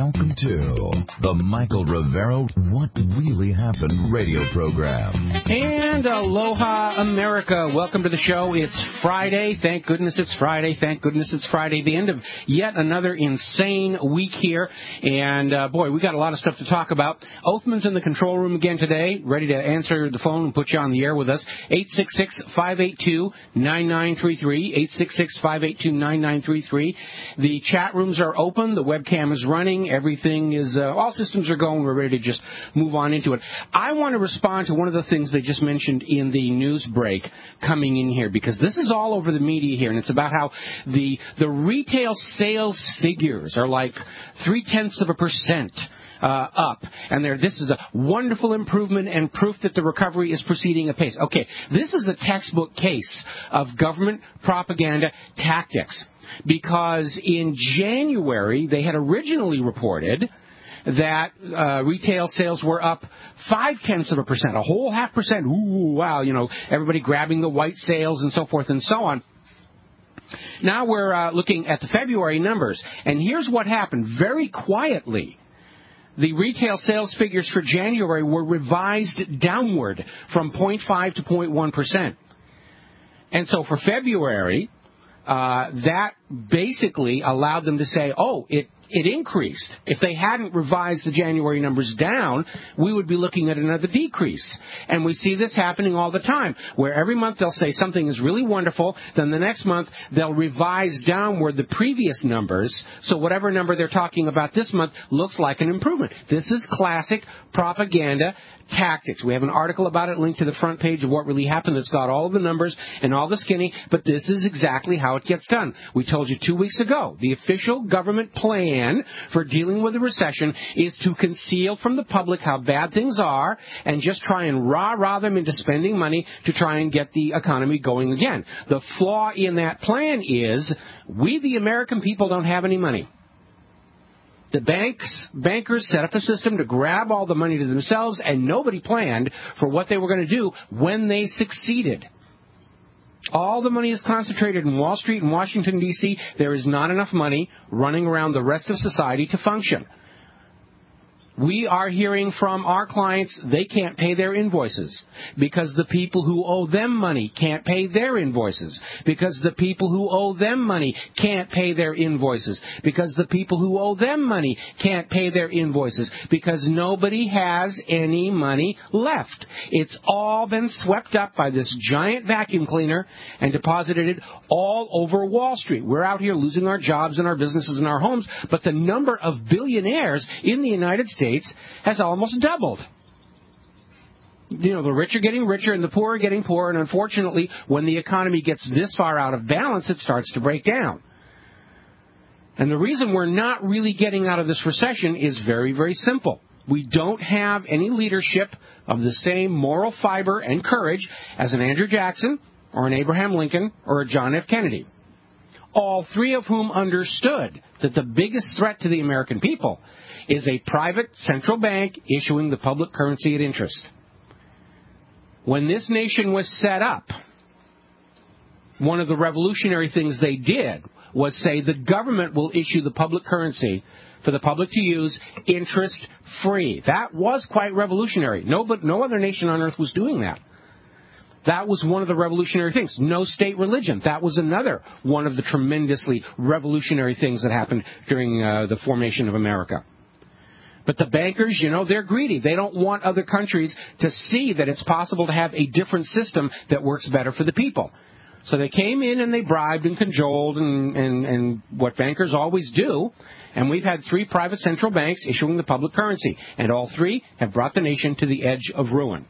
Welcome to the Michael Rivero What Really Happened radio program. And aloha, America. Welcome to the show. It's Friday. Thank goodness it's Friday. Thank goodness it's Friday. The end of yet another insane week here. And, boy, we got a lot of stuff to talk about. Oathman's in the control room again today, ready to answer the phone and put you on the air with us. 866-582-9933. 866-582-9933. The chat rooms are open. The webcam is running. Everything is, all systems are going. We're ready to just move on into it. I want to respond to one of the things they just mentioned in the news break coming in here, because this is all over the media here, and it's about how the retail sales figures are like 0.3% up, and this is a wonderful improvement and proof that the recovery is proceeding apace. Okay, this is a textbook case of government propaganda tactics, because in January they had originally reported that retail sales were up 0.5%, a whole 0.5%. Ooh, wow, everybody grabbing the white sales and so forth and so on. Now we're looking at the February numbers, and here's what happened. Very quietly, the retail sales figures for January were revised downward from 0.5 to 0.1%. And so for February, that basically allowed them to say, oh, it increased. If they hadn't revised the January numbers down, we would be looking at another decrease. And we see this happening all the time, where every month they'll say something is really wonderful, then the next month they'll revise downward the previous numbers, so whatever number they're talking about this month looks like an improvement. This is classic propaganda tactics. We have an article about it linked to the front page of What Really Happened that's got all of the numbers and all the skinny, but this is exactly how it gets done. We told you 2 weeks ago, the official government plan for dealing with the recession is to conceal from the public how bad things are and just try and rah-rah them into spending money to try and get the economy going again. The flaw in that plan is we, the American people, don't have any money. The bankers set up a system to grab all the money to themselves, and nobody planned for what they were going to do when they succeeded. All the money is concentrated in Wall Street and Washington, D.C. There is not enough money running around the rest of society to function. We are hearing from our clients they can't pay their invoices because the people who owe them money can't pay their invoices, because the people who owe them money can't pay their invoices, because the people who owe them money can't pay their invoices, because nobody has any money left. It's all been swept up by this giant vacuum cleaner and deposited all over Wall Street. We're out here losing our jobs and our businesses and our homes, but the number of billionaires in the United States has almost doubled. The rich are getting richer and the poor are getting poorer, and unfortunately, when the economy gets this far out of balance, it starts to break down. And the reason we're not really getting out of this recession is very, very simple. We don't have any leadership of the same moral fiber and courage as an Andrew Jackson or an Abraham Lincoln or a John F. Kennedy. All three of whom understood that the biggest threat to the American people is a private central bank issuing the public currency at interest. When this nation was set up, one of the revolutionary things they did was say the government will issue the public currency for the public to use interest-free. That was quite revolutionary. No other nation on earth was doing that. That was one of the revolutionary things. No state religion. That was another one of the tremendously revolutionary things that happened during the formation of America. But the bankers, they're greedy. They don't want other countries to see that it's possible to have a different system that works better for the people. So they came in and they bribed and cajoled and what bankers always do. And we've had 3 private central banks issuing the public currency. And all 3 have brought the nation to the edge of ruin.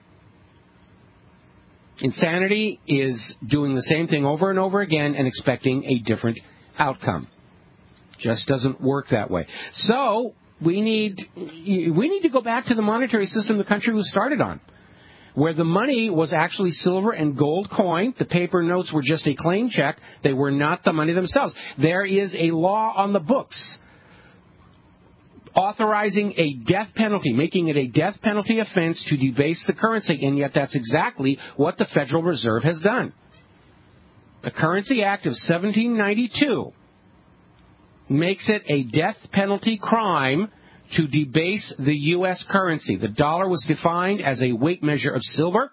Insanity is doing the same thing over and over again and expecting a different outcome. Just doesn't work that way. So we need to go back to the monetary system the country was started on, where the money was actually silver and gold coin. The paper notes were just a claim check. They were not the money themselves. There is a law on the books authorizing a death penalty, making it a death penalty offense to debase the currency, and yet that's exactly what the Federal Reserve has done. The Currency Act of 1792 makes it a death penalty crime to debase the U.S. currency. The dollar was defined as a weight measure of silver.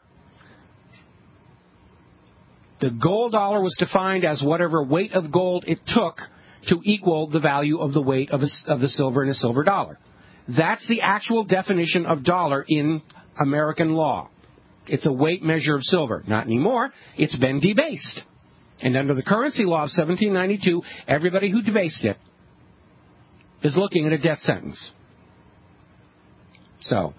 The gold dollar was defined as whatever weight of gold it took to equal the value of the weight of the silver in a silver dollar. That's the actual definition of dollar in American law. It's a weight measure of silver. Not anymore. It's been debased. And under the currency law of 1792, everybody who debased it is looking at a death sentence. So,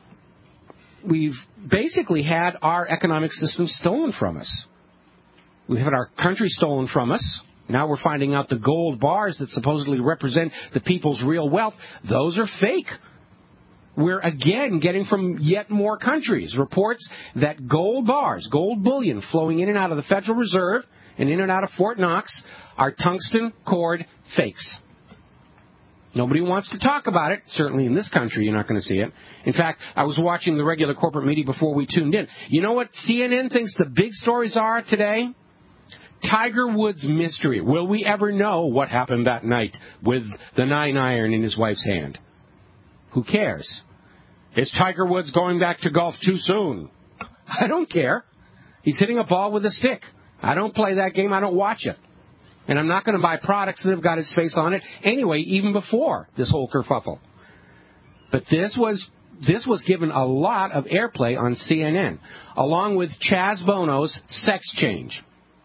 we've basically had our economic system stolen from us. We've had our country stolen from us. Now we're finding out the gold bars that supposedly represent the people's real wealth, those are fake. We're again getting from yet more countries reports that gold bars, gold bullion flowing in and out of the Federal Reserve and in and out of Fort Knox are tungsten cord fakes. Nobody wants to talk about it. Certainly in this country, you're not going to see it. In fact, I was watching the regular corporate media before we tuned in. You know what CNN thinks the big stories are today? Tiger Woods' mystery. Will we ever know what happened that night with the 9-iron in his wife's hand? Who cares? Is Tiger Woods going back to golf too soon? I don't care. He's hitting a ball with a stick. I don't play that game. I don't watch it. And I'm not going to buy products that have got his face on it anyway, even before this whole kerfuffle. But this was given a lot of airplay on CNN, along with Chaz Bono's sex change.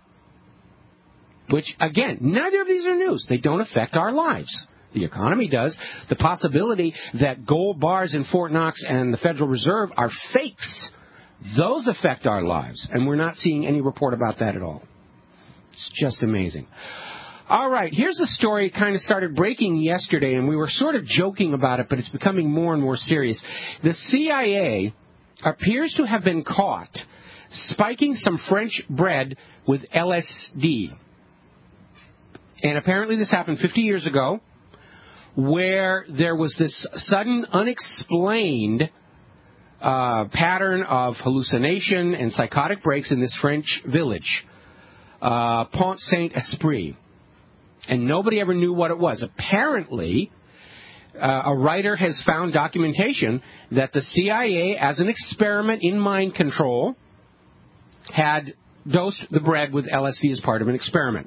Which, again, neither of these are news. They don't affect our lives. The economy does. The possibility that gold bars in Fort Knox and the Federal Reserve are fakes, those affect our lives. And we're not seeing any report about that at all. It's just amazing. All right, here's a story that kind of started breaking yesterday, and we were sort of joking about it, but it's becoming more and more serious. The CIA appears to have been caught spiking some French bread with LSD. And apparently this happened 50 years ago, where there was this sudden, unexplained pattern of hallucination and psychotic breaks in this French village, Pont Saint-Esprit. And nobody ever knew what it was. Apparently, a writer has found documentation that the CIA, as an experiment in mind control, had dosed the bread with LSD as part of an experiment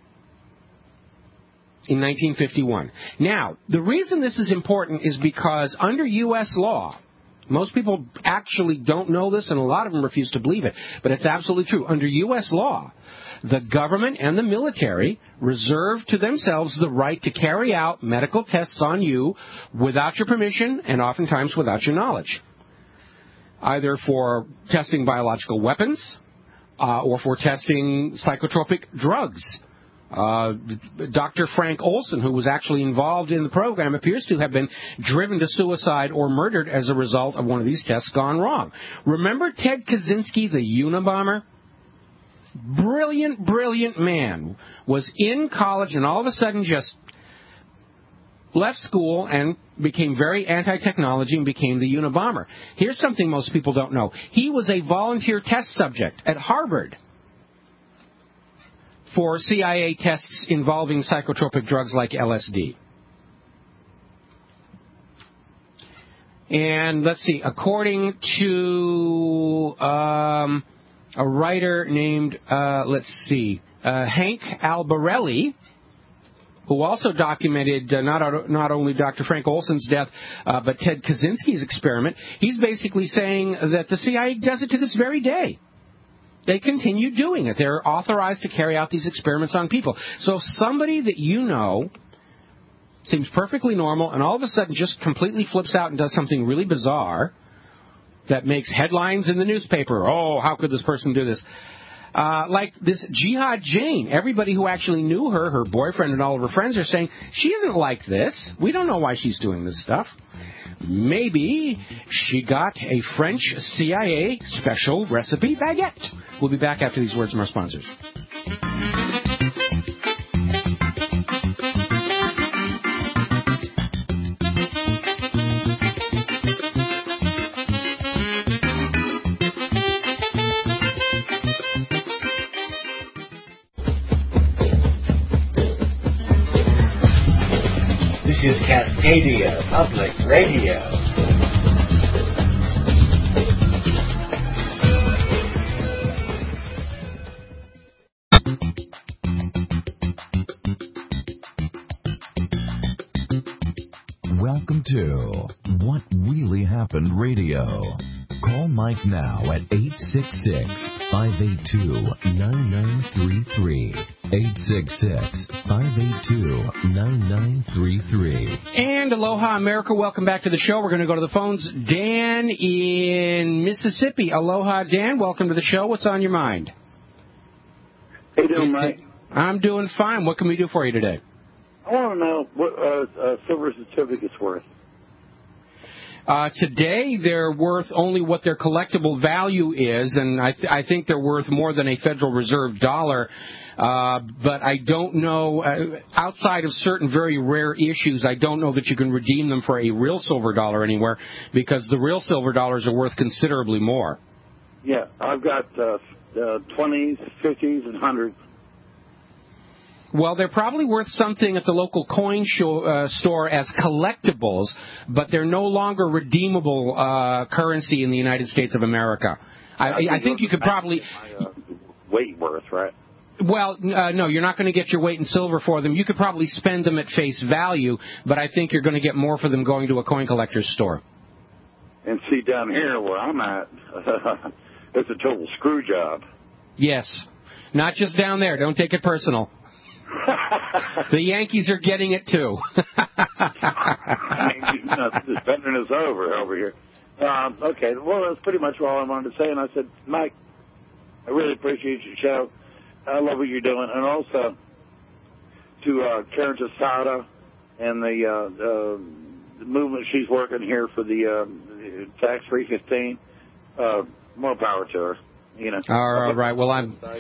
in 1951. Now, the reason this is important is because under U.S. law, most people actually don't know this, and a lot of them refuse to believe it, but it's absolutely true. Under U.S. law, the government and the military reserve to themselves the right to carry out medical tests on you without your permission and oftentimes without your knowledge, either for testing biological weapons or for testing psychotropic drugs. Dr. Frank Olson, who was actually involved in the program, appears to have been driven to suicide or murdered as a result of one of these tests gone wrong. Remember Ted Kaczynski, the Unabomber? Brilliant, brilliant man. Was in college and all of a sudden just left school and became very anti-technology and became the Unabomber. Here's something most people don't know. He was a volunteer test subject at Harvard for CIA tests involving psychotropic drugs like LSD. And let's see, according to a writer named, Hank Albarelli, who also documented not only Dr. Frank Olson's death, but Ted Kaczynski's experiment, he's basically saying that the CIA does it to this very day. They continue doing it. They're authorized to carry out these experiments on people. So if somebody that you know seems perfectly normal and all of a sudden just completely flips out and does something really bizarre that makes headlines in the newspaper, oh, how could this person do this? Like this Jihad Jane, everybody who actually knew her, her boyfriend and all of her friends are saying, she isn't like this. We don't know why she's doing this stuff. Maybe she got a French CIA special recipe baguette. We'll be back after these words from our sponsors. This is Cascadia Public Radio. Welcome to What Really Happened Radio. Call Mike now at 866-582-9933. 866-582-9933. And aloha, America. Welcome back to the show. We're going to go to the phones. Dan in Mississippi. Aloha, Dan. Welcome to the show. What's on your mind? How you doing, Mike? I'm doing fine. What can we do for you today? I want to know what silver certificate's worth. Today, they're worth only what their collectible value is, and I think they're worth more than a Federal Reserve dollar. But I don't know, outside of certain very rare issues, I don't know that you can redeem them for a real silver dollar anywhere, because the real silver dollars are worth considerably more. Yeah, I've got 20s, 50s, and 100s. Well, they're probably worth something at the local coin store as collectibles, but they're no longer redeemable currency in the United States of America. I think you could probably... weight worth, right? Well, no, you're not going to get your weight in silver for them. You could probably spend them at face value, but I think you're going to get more for them going to a coin collector's store. And see, down here where I'm at, it's a total screw job. Yes. Not just down there. Don't take it personal. The Yankees are getting it, too. I mean, the spending is over here. Okay, well, that's pretty much all I wanted to say. And I said, Mike, I really appreciate your show. I love what you're doing. And also to Karen Tosada and the movement she's working here for the tax-free 15, more power to her. You know. All right. Well,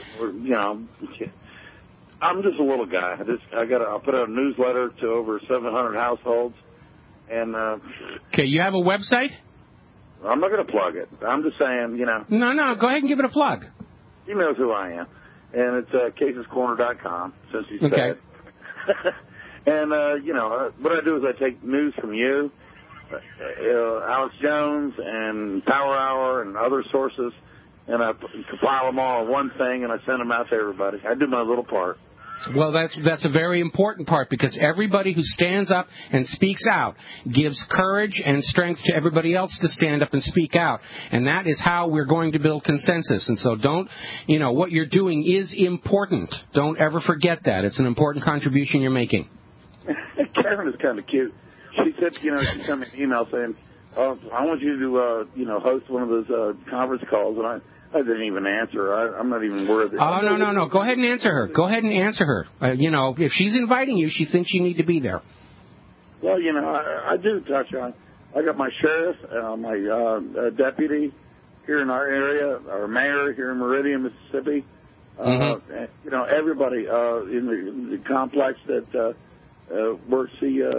I'm just a little guy. I'll put out a newsletter to over 700 households, and okay, you have a website? I'm not going to plug it. I'm just saying, you know. No, go ahead and give it a plug. He knows who I am, and it's casescorner.com. Since you said. Okay. And you know, what I do is I take news from you, Alex Jones, and Power Hour, and other sources, and I compile them all in one thing, and I send them out to everybody. I do my little part. Well, that's a very important part, because everybody who stands up and speaks out gives courage and strength to everybody else to stand up and speak out. And that is how we're going to build consensus. And so what you're doing is important. Don't ever forget that. It's an important contribution you're making. Karen is kind of cute. She said, she sent me an email saying, I want you to, host one of those conference calls, and I didn't even answer her. I'm not even worried. Oh, no. Go ahead and answer her. If she's inviting you, she thinks you need to be there. Well, I do touch on. I got my sheriff, my deputy here in our area, our mayor here in Meridian, Mississippi. Everybody in the complex that works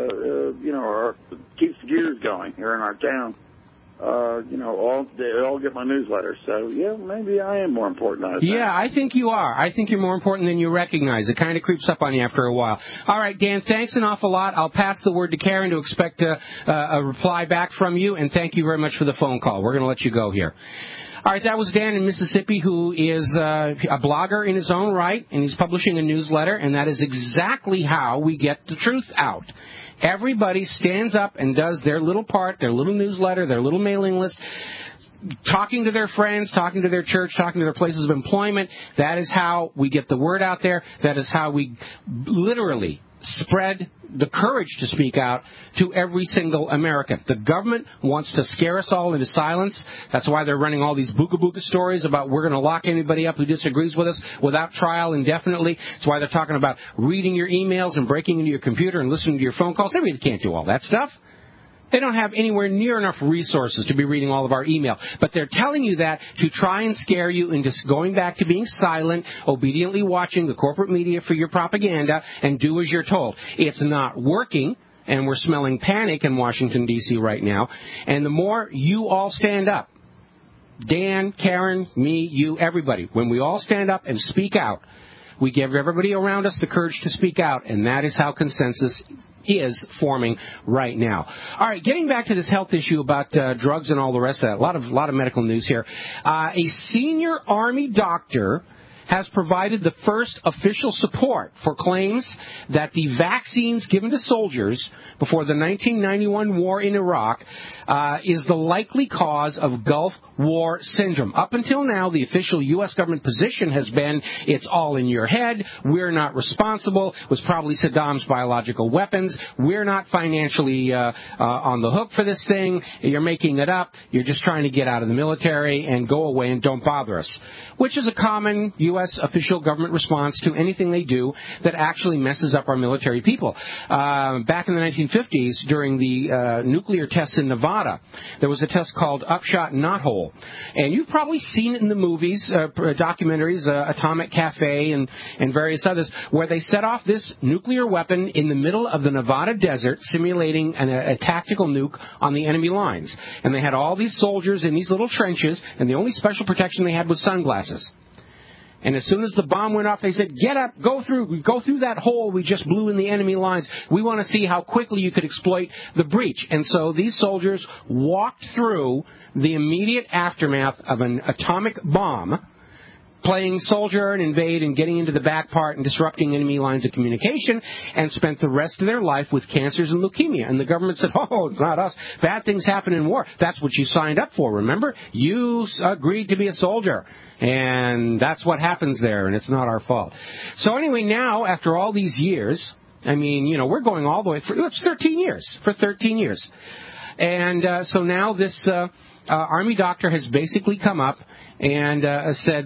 keeps the gears going here in our town. They all get my newsletter. So, yeah, maybe I am more important than I think. Yeah, I think you are. I think you're more important than you recognize. It kind of creeps up on you after a while. All right, Dan, thanks an awful lot. I'll pass the word to Karen to expect a reply back from you, and thank you very much for the phone call. We're going to let you go here. All right, that was Dan in Mississippi, who is a blogger in his own right, and he's publishing a newsletter, and that is exactly how we get the truth out. Everybody stands up and does their little part, their little newsletter, their little mailing list, talking to their friends, talking to their church, talking to their places of employment. That is how we get the word out there. That is how we literally spread the courage to speak out to every single American. The government wants to scare us all into silence. That's why they're running all these booga-booga stories about we're going to lock anybody up who disagrees with us without trial indefinitely. That's why they're talking about reading your emails and breaking into your computer and listening to your phone calls. Everybody can't do all that stuff. They don't have anywhere near enough resources to be reading all of our email. But they're telling you that to try and scare you into going back to being silent, obediently watching the corporate media for your propaganda, and do as you're told. It's not working, and we're smelling panic in Washington, D.C. right now. And the more you all stand up, Dan, Karen, me, you, everybody, when we all stand up and speak out, we give everybody around us the courage to speak out, and that is how consensus is forming right now. All right, getting back to this health issue about drugs and all the rest of that. A lot of medical news here. A senior Army doctor has provided the first official support for claims that the vaccines given to soldiers before the 1991 war in Iraq is the likely cause of Gulf War syndrome. Up until now, the official U.S. government position has been, it's all in your head, we're not responsible, it was probably Saddam's biological weapons, we're not financially on the hook for this thing, you're making it up, you're just trying to get out of the military and go away and don't bother us. Which is a common U.S. official government response to anything they do that actually messes up our military people. Back in the 1950s, during the nuclear tests in Nevada, there was a test called Upshot Knothole. And you've probably seen it in the movies, documentaries, Atomic Cafe and various others, where they set off this nuclear weapon in the middle of the Nevada desert, simulating a tactical nuke on the enemy lines. And they had all these soldiers in these little trenches, and the only special protection they had was sunglasses. And as soon as the bomb went off, they said, get up, go through that hole we just blew in the enemy lines. We want to see how quickly you could exploit the breach. And so these soldiers walked through the immediate aftermath of an atomic bomb, playing soldier and invade and getting into the back part and disrupting enemy lines of communication, and spent the rest of their life with cancers and leukemia. And the government said, oh, it's not us. Bad things happen in war. That's what you signed up for, remember? You agreed to be a soldier. And that's what happens there, and it's not our fault. So anyway, now, after all these years, I mean, you know, we're going all the way through. It's 13 years. For 13 years. And so now this Army doctor has basically come up and said,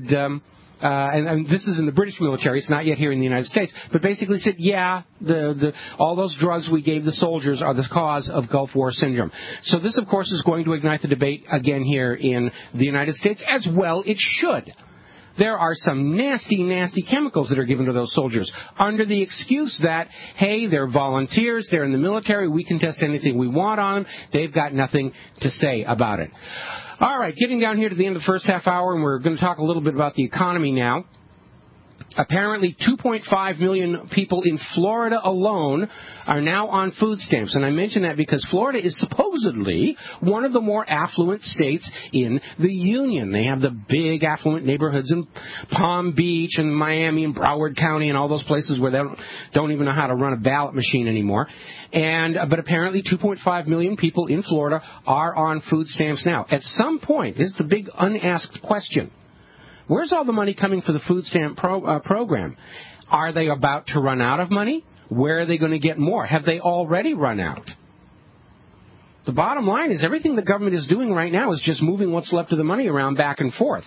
and this is in the British military, it's not yet here in the United States, but basically said, yeah, all those drugs we gave the soldiers are the cause of Gulf War syndrome. So this, of course, is going to ignite the debate again here in the United States, as well it should. There are some nasty, nasty chemicals that are given to those soldiers under the excuse that, hey, they're volunteers, they're in the military, we can test anything we want on them, they've got nothing to say about it. All right, getting down here to the end of the first half hour, and we're going to talk a little bit about the economy now. Apparently 2.5 million people in Florida alone are now on food stamps. And I mention that because Florida is supposedly one of the more affluent states in the Union. They have the big affluent neighborhoods in Palm Beach and Miami and Broward County and all those places where they don't even know how to run a ballot machine anymore. But apparently 2.5 million people in Florida are on food stamps now. At some point, this is the big unasked question. Where's all the money coming for the food stamp program? Are they about to run out of money? Where are they going to get more? Have they already run out? The bottom line is everything the government is doing right now is just moving what's left of the money around back and forth.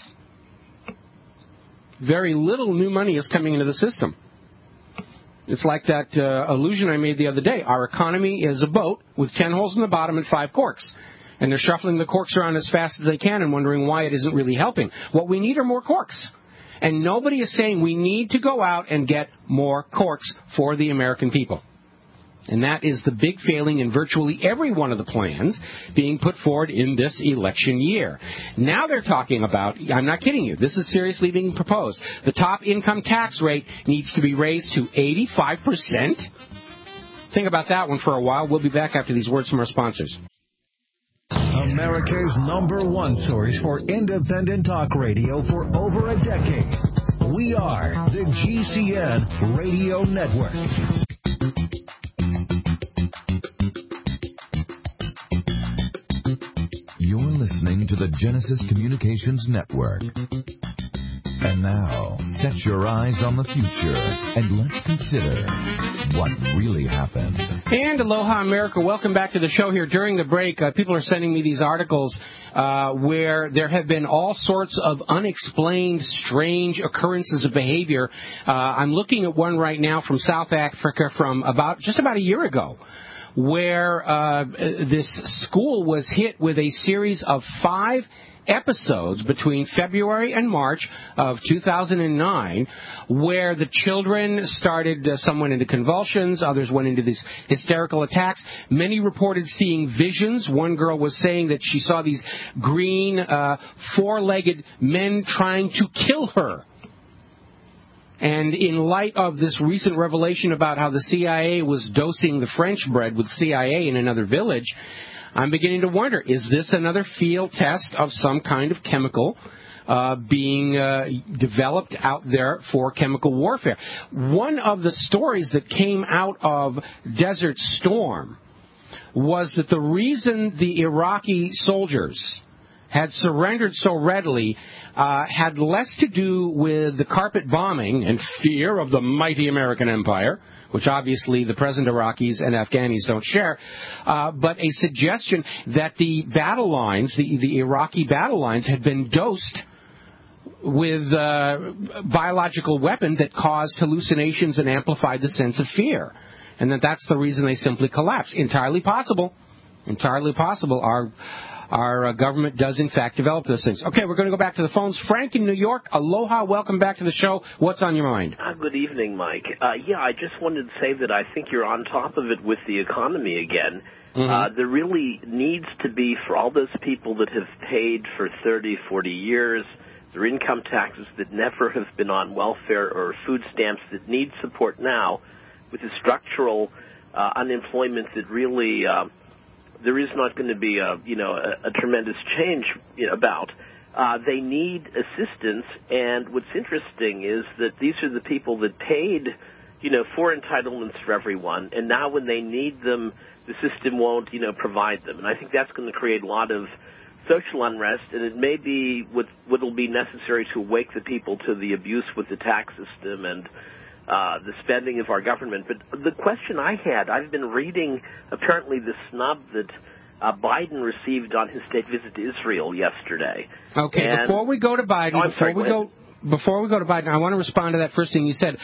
Very little new money is coming into the system. It's like that illusion I made the other day. Our economy is a boat with 10 holes in the bottom and 5 corks. And they're shuffling the corks around as fast as they can and wondering why it isn't really helping. What we need are more corks. And nobody is saying we need to go out and get more corks for the American people. And that is the big failing in virtually every one of the plans being put forward in this election year. Now they're talking about, I'm not kidding you, this is seriously being proposed. The top income tax rate needs to be raised to 85%. Think about that one for a while. We'll be back after these words from our sponsors. America's #1 source for independent talk radio for over a decade. We are the GCN Radio Network. You're listening to the Genesis Communications Network. And now, set your eyes on the future and let's consider what really happened. And aloha, America. Welcome back to the show here. During the break, people are sending me these articles where there have been all sorts of unexplained, strange occurrences of behavior. I'm looking at one right now from South Africa from just about a year ago, where this school was hit with a series of 5 episodes between February and March of 2009 where the children started, some went into convulsions, others went into these hysterical attacks. Many reported seeing visions. One girl was saying that she saw these green, 4-legged men trying to kill her. And in light of this recent revelation about how the CIA was dosing the French bread with CIA in another village, I'm beginning to wonder, is this another field test of some kind of chemical being developed out there for chemical warfare? One of the stories that came out of Desert Storm was that the reason the Iraqi soldiers had surrendered so readily had less to do with the carpet bombing and fear of the mighty American empire, which obviously the present Iraqis and Afghanis don't share, but a suggestion that the battle lines, the Iraqi battle lines, had been dosed with a biological weapon that caused hallucinations and amplified the sense of fear, and that's the reason they simply collapsed. Entirely possible. Entirely possible. Our government does, in fact, develop those things. Okay, we're going to go back to the phones. Frank in New York, aloha, welcome back to the show. What's on your mind? Good evening, Mike. I just wanted to say that I think you're on top of it with the economy again. Mm-hmm. There really needs to be, for all those people that have paid for 30, 40 years, their income taxes that never have been on welfare or food stamps that need support now, with the structural unemployment that really... there is not going to be a tremendous change about. They need assistance, and what's interesting is that these are the people that paid, for entitlements for everyone, and now when they need them, the system won't, provide them. And I think that's going to create a lot of social unrest, and it may be what will be necessary to awake the people to the abuse with the tax system and the spending of our government. But the question I had, I've been reading apparently the snub that Biden received on his state visit to Israel yesterday. Okay, and before we go to Biden, Before we go to Biden, I want to respond to that first thing you said.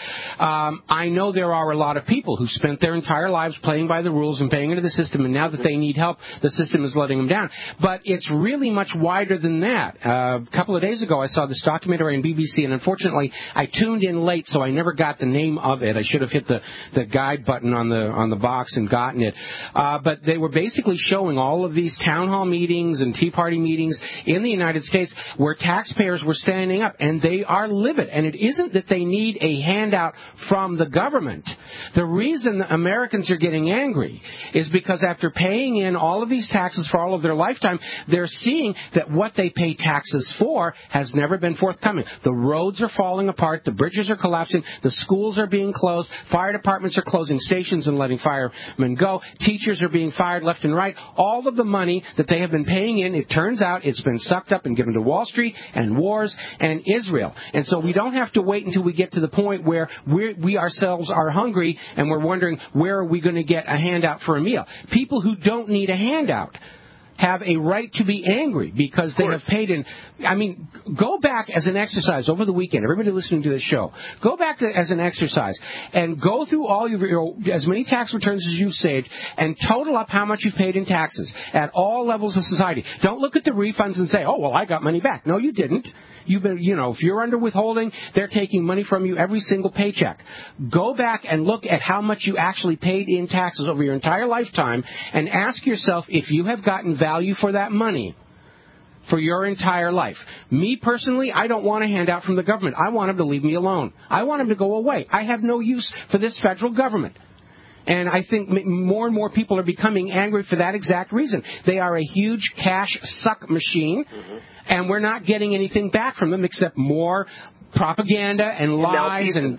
I know there are a lot of people who spent their entire lives playing by the rules and paying into the system, and now that they need help, the system is letting them down. But it's really much wider than that. A couple of days ago, I saw this documentary on BBC, and unfortunately, I tuned in late, so I never got the name of it. I should have hit the guide button on the box and gotten it. But they were basically showing all of these town hall meetings and Tea Party meetings in the United States where taxpayers were standing up, and they are livid. And it isn't that they need a handout from the government. The reason Americans are getting angry is because after paying in all of these taxes for all of their lifetime, they're seeing that what they pay taxes for has never been forthcoming. The roads are falling apart, the bridges are collapsing, the schools are being closed, fire departments are closing stations and letting firemen go, teachers are being fired left and right. All of the money that they have been paying in, it turns out it's been sucked up and given to Wall Street and wars and Israel. And so we don't have to wait until we get to the point where we ourselves are hungry and we're wondering where are we going to get a handout for a meal. People who don't need a handout have a right to be angry because they have paid in. I mean, go back as an exercise over the weekend. Everybody listening to this show, go back as an exercise and go through all as many tax returns as you've saved and total up how much you've paid in taxes at all levels of society. Don't look at the refunds and say, oh, well, I got money back. No, you didn't. You've been, if you're under withholding, they're taking money from you every single paycheck. Go back and look at how much you actually paid in taxes over your entire lifetime and ask yourself if you have gotten value for that money for your entire life. Me personally, I don't want a handout from the government. I want them to leave me alone. I want them to go away. I have no use for this federal government. And I think more and more people are becoming angry for that exact reason. They are a huge cash suck machine, and we're not getting anything back from them except more propaganda and lies and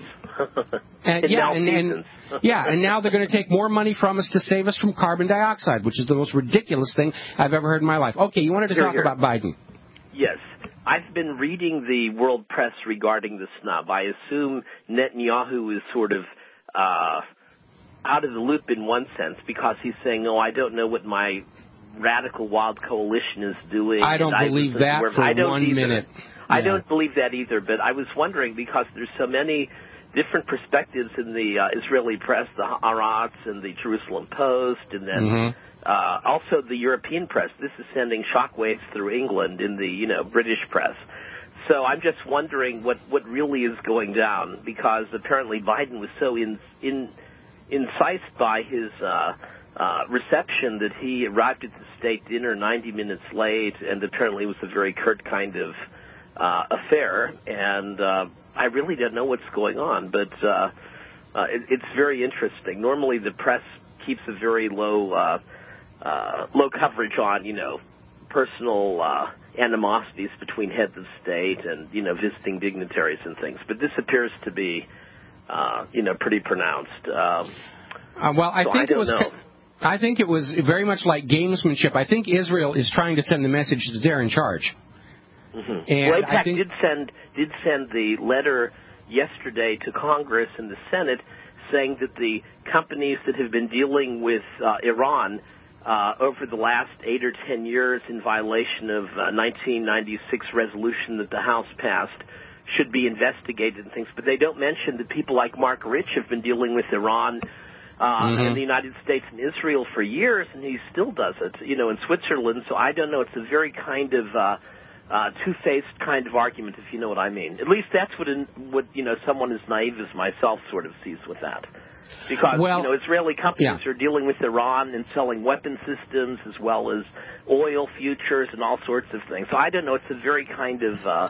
now they're going to take more money from us to save us from carbon dioxide, which is the most ridiculous thing I've ever heard in my life. Okay, you wanted to talk about Biden. Yes. I've been reading the world press regarding the snub. I assume Netanyahu is sort of out of the loop in one sense because he's saying, I don't know what my radical wild coalition is doing. I don't believe that for 1 minute. I don't believe that either, but I was wondering because there's so many different perspectives in the Israeli press, the Haaretz and the Jerusalem Post, and then also the European press. This is sending shockwaves through England in the British press. So I'm just wondering what really is going down because apparently Biden was so incensed by his reception that he arrived at the state dinner 90 minutes late, and apparently it was a very curt kind of affair. And I really don't know what's going on, but it's very interesting. Normally, the press keeps a very low coverage on, personal animosities between heads of state and, visiting dignitaries and things. But this appears to be, pretty pronounced. I think it was very much like gamesmanship. I think Israel is trying to send the message that they're in charge. Mm-hmm. And AIPAC did send the letter yesterday to Congress and the Senate saying that the companies that have been dealing with Iran over the last 8 or 10 years in violation of 1996 resolution that the House passed should be investigated and things. But they don't mention that people like Mark Rich have been dealing with Iran in the United States and Israel for years, and he still does it, in Switzerland. So I don't know. It's a very kind of two-faced kind of argument, if you know what I mean. At least that's what someone as naive as myself sort of sees with that. Because, Israeli companies are dealing with Iran and selling weapon systems as well as oil futures and all sorts of things. So I don't know. It's a very kind of,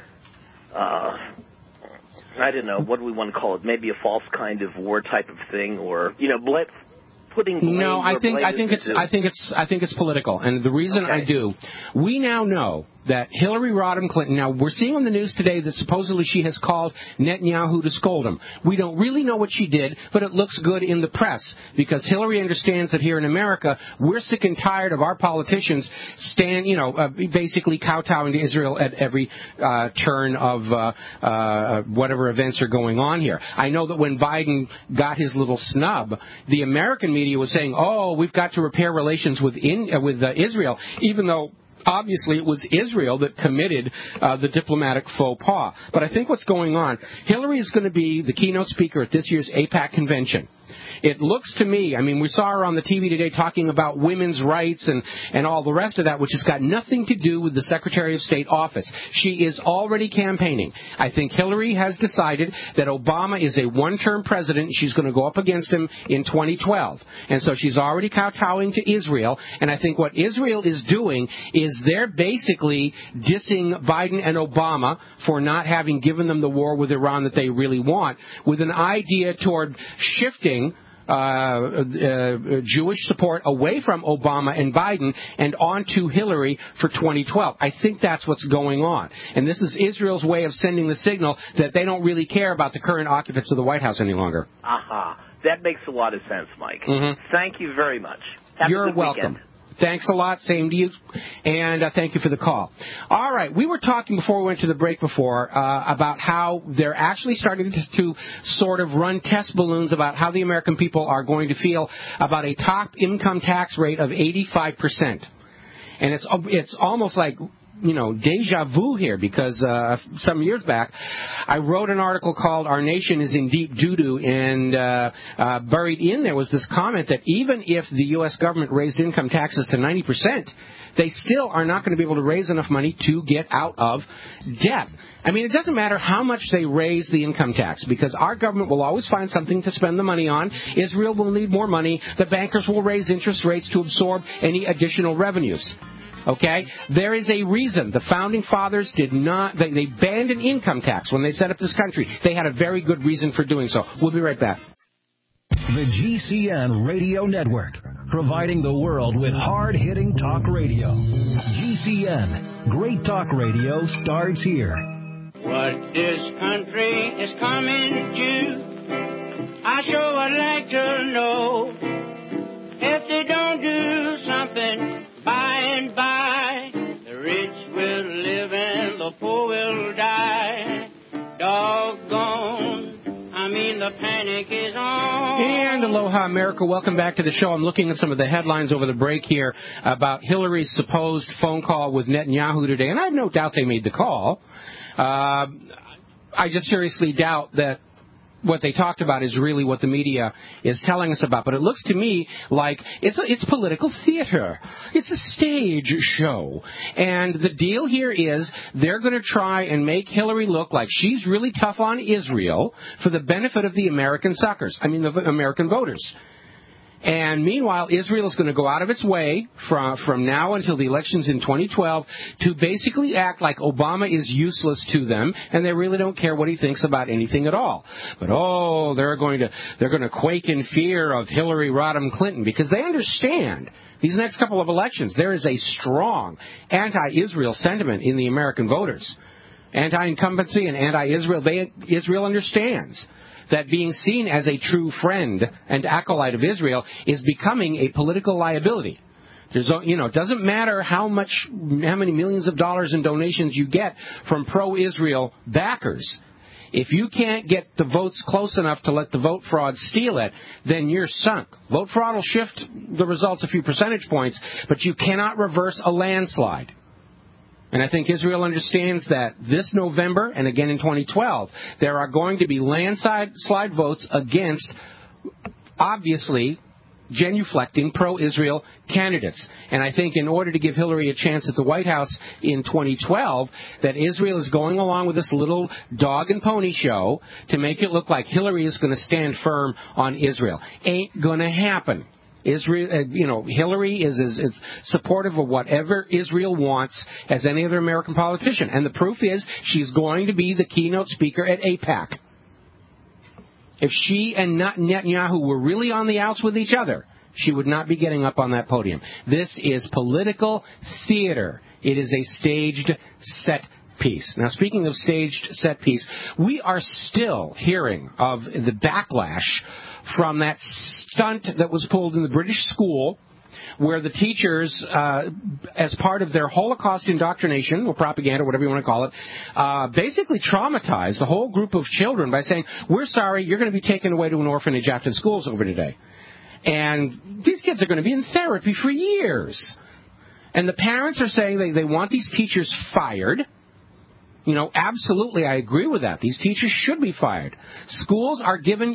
I don't know, what do we want to call it? Maybe a false kind of war type of thing, or, putting blame. No, I think it's political. And the reason I do, we now know that Hillary Rodham Clinton, now we're seeing on the news today that supposedly she has called Netanyahu to scold him. We don't really know what she did, but it looks good in the press because Hillary understands that here in America, we're sick and tired of our politicians basically kowtowing to Israel at every turn of whatever events are going on here. I know that when Biden got his little snub, the American media was saying, we've got to repair relations with Israel, even though obviously it was Israel that committed the diplomatic faux pas. But I think what's going on, Hillary is going to be the keynote speaker at this year's AIPAC convention. It looks to me, we saw her on the TV today talking about women's rights and all the rest of that, which has got nothing to do with the Secretary of State office. She is already campaigning. I think Hillary has decided that Obama is a one-term president. She's going to go up against him in 2012. And so she's already kowtowing to Israel. And I think what Israel is doing is they're basically dissing Biden and Obama for not having given them the war with Iran that they really want, with an idea toward shifting Jewish support away from Obama and Biden and onto Hillary for 2012. I think that's what's going on. And this is Israel's way of sending the signal that they don't really care about the current occupants of the White House any longer. That makes a lot of sense, Mike. Thank you very much. You're welcome. Weekend. Thanks a lot. Same to you. And thank you for the call. All right. We were talking before we went to the break about how they're actually starting to sort of run test balloons about how the American people are going to feel about a top income tax rate of 85%. And it's almost like deja vu here because some years back I wrote an article called Our Nation is in Deep Doo-Doo, and buried in there was this comment that even if the U.S. government raised income taxes to 90%, they still are not going to be able to raise enough money to get out of debt. It doesn't matter how much they raise the income tax because our government will always find something to spend the money on. Israel will need more money. The bankers will raise interest rates to absorb any additional revenues. Okay? There is a reason. The Founding Fathers did not, they banned an income tax when they set up this country. They had a very good reason for doing so. We'll be right back. The GCN Radio Network, providing the world with hard-hitting talk radio. GCN, great talk radio starts here. What this country is coming to, I sure would like to know. If they don't do something, by and by, the rich will live and the poor will die. Doggone, the panic is on. And aloha, America. Welcome back to the show. I'm looking at some of the headlines over the break here about Hillary's supposed phone call with Netanyahu today, and I have no doubt they made the call. I just seriously doubt that what they talked about is really what the media is telling us about. But it looks to me like it's political theater. It's a stage show. And the deal here is they're going to try and make Hillary look like she's really tough on Israel for the benefit of the American suckers. The American voters. And meanwhile, Israel is going to go out of its way from now until the elections in 2012 to basically act like Obama is useless to them, and they really don't care what he thinks about anything at all. But they're going to quake in fear of Hillary Rodham Clinton because they understand these next couple of elections there is a strong anti-Israel sentiment in the American voters. Anti-incumbency and anti-Israel. Israel understands that being seen as a true friend and acolyte of Israel is becoming a political liability. It doesn't matter how many millions of dollars in donations you get from pro-Israel backers. If you can't get the votes close enough to let the vote fraud steal it, then you're sunk. Vote fraud will shift the results a few percentage points, but you cannot reverse a landslide. And I think Israel understands that this November and again in 2012, there are going to be landslide votes against, obviously, genuflecting pro-Israel candidates. And I think in order to give Hillary a chance at the White House in 2012, that Israel is going along with this little dog and pony show to make it look like Hillary is going to stand firm on Israel. Ain't going to happen. Hillary is as supportive of whatever Israel wants as any other American politician. And the proof is she's going to be the keynote speaker at AIPAC. If she and Netanyahu were really on the outs with each other, she would not be getting up on that podium. This is political theater. It is a staged set piece. Now, speaking of staged set piece, we are still hearing of the backlash from that stunt that was pulled in the British school where the teachers, as part of their Holocaust indoctrination, or propaganda, whatever you want to call it, basically traumatized the whole group of children by saying, we're sorry, you're going to be taken away to an orphanage after school's over today. And these kids are going to be in therapy for years. And the parents are saying they want these teachers fired. Absolutely, I agree with that. These teachers should be fired. Schools are given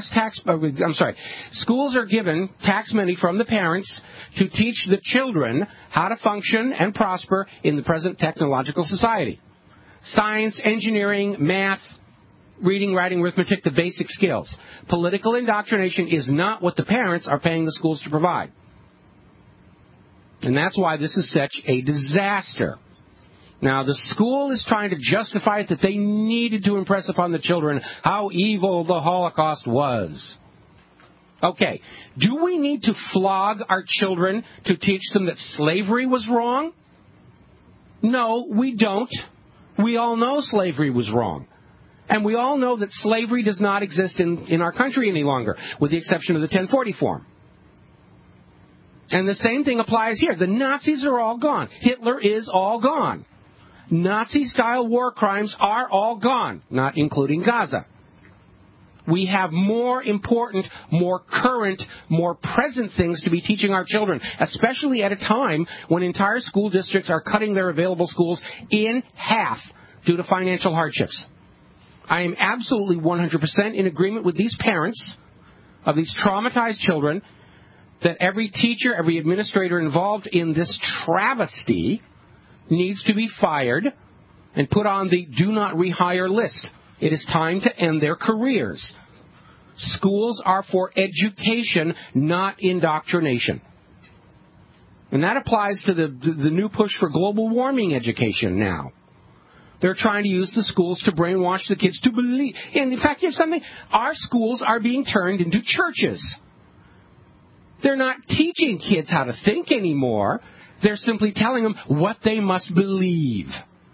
schools are given tax money from the parents to teach the children how to function and prosper in the present technological society. Science, engineering, math, reading, writing, arithmetic, the basic skills. Political indoctrination is not what the parents are paying the schools to provide. And that's why this is such a disaster. Now, the school is trying to justify it that they needed to impress upon the children how evil the Holocaust was. Okay, do we need to flog our children to teach them that slavery was wrong? No, we don't. We all know slavery was wrong. And we all know that slavery does not exist in our country any longer, with the exception of the 1040 form. And the same thing applies here. The Nazis are all gone. Hitler is all gone. Nazi-style war crimes are all gone, not including Gaza. We have more important, more current, more present things to be teaching our children, especially at a time when entire school districts are cutting their available schools in half due to financial hardships. I am absolutely 100% in agreement with these parents of these traumatized children that every teacher, every administrator involved in this travesty needs to be fired and put on the do not rehire list. It is time to end their careers. Schools are for education, not indoctrination. And that applies to the new push for global warming education now. They're trying to use the schools to brainwash the kids to believe. And in fact, here's something. Our schools are being turned into churches. They're not teaching kids how to think anymore. They're simply telling them what they must believe.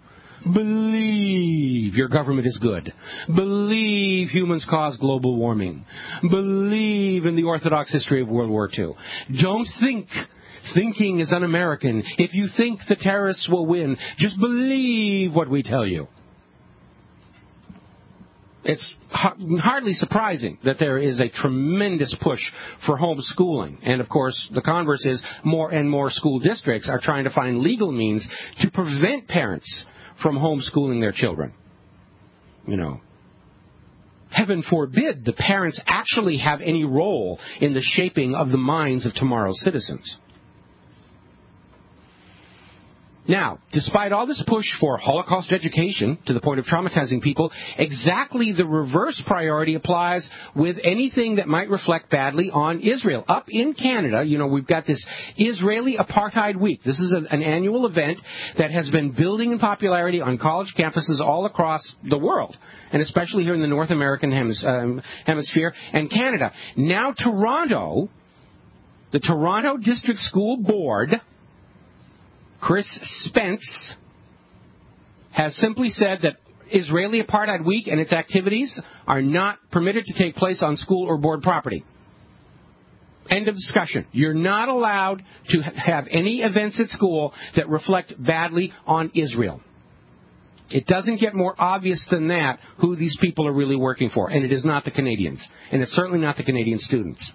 Believe your government is good. Believe humans cause global warming. Believe in the Orthodox history of World War II. Don't think. Thinking is un-American. If you think the terrorists will win, just believe what we tell you. It's hardly surprising that there is a tremendous push for homeschooling. And, of course, the converse is more and more school districts are trying to find legal means to prevent parents from homeschooling their children. Heaven forbid the parents actually have any role in the shaping of the minds of tomorrow's citizens. Now, despite all this push for Holocaust education to the point of traumatizing people, exactly the reverse priority applies with anything that might reflect badly on Israel. Up in Canada, we've got this Israeli Apartheid Week. This is an annual event that has been building in popularity on college campuses all across the world, and especially here in the North American hemisphere and Canada. Now, Toronto, the Toronto District School Board, Chris Spence, has simply said that Israeli Apartheid Week and its activities are not permitted to take place on school or board property. End of discussion. You're not allowed to have any events at school that reflect badly on Israel. It doesn't get more obvious than that who these people are really working for, and it is not the Canadians, and it's certainly not the Canadian students.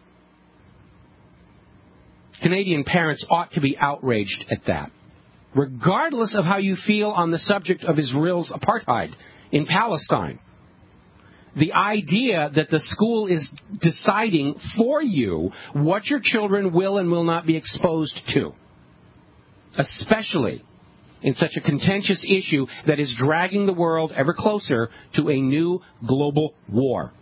Canadian parents ought to be outraged at that. Regardless of how you feel on the subject of Israel's apartheid in Palestine, the idea that the school is deciding for you what your children will and will not be exposed to, especially in such a contentious issue that is dragging the world ever closer to a new global war.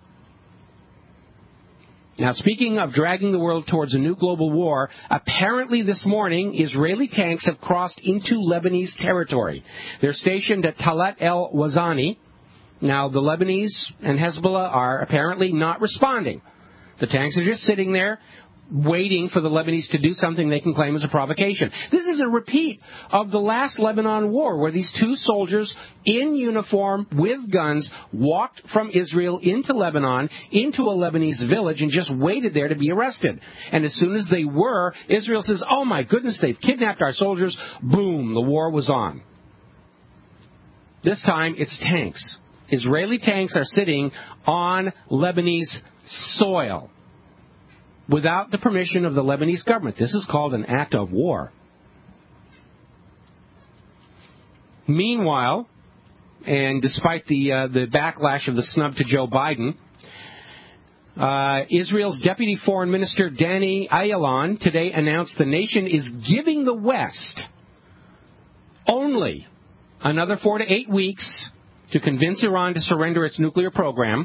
Now, speaking of dragging the world towards a new global war, apparently this morning, Israeli tanks have crossed into Lebanese territory. They're stationed at Talat el-Wazani. Now, the Lebanese and Hezbollah are apparently not responding. The tanks are just sitting there, waiting for the Lebanese to do something they can claim as a provocation. This is a repeat of the last Lebanon war, where these two soldiers in uniform with guns walked from Israel into Lebanon, into a Lebanese village, and just waited there to be arrested. And as soon as they were, Israel says, oh my goodness, they've kidnapped our soldiers. Boom, the war was on. This time, it's tanks. Israeli tanks are sitting on Lebanese soil without the permission of the Lebanese government. This is called an act of war. Meanwhile, and despite the backlash of the snub to Joe Biden, Israel's Deputy Foreign Minister Danny Ayalon today announced the nation is giving the West only another 4 to 8 weeks to convince Iran to surrender its nuclear program,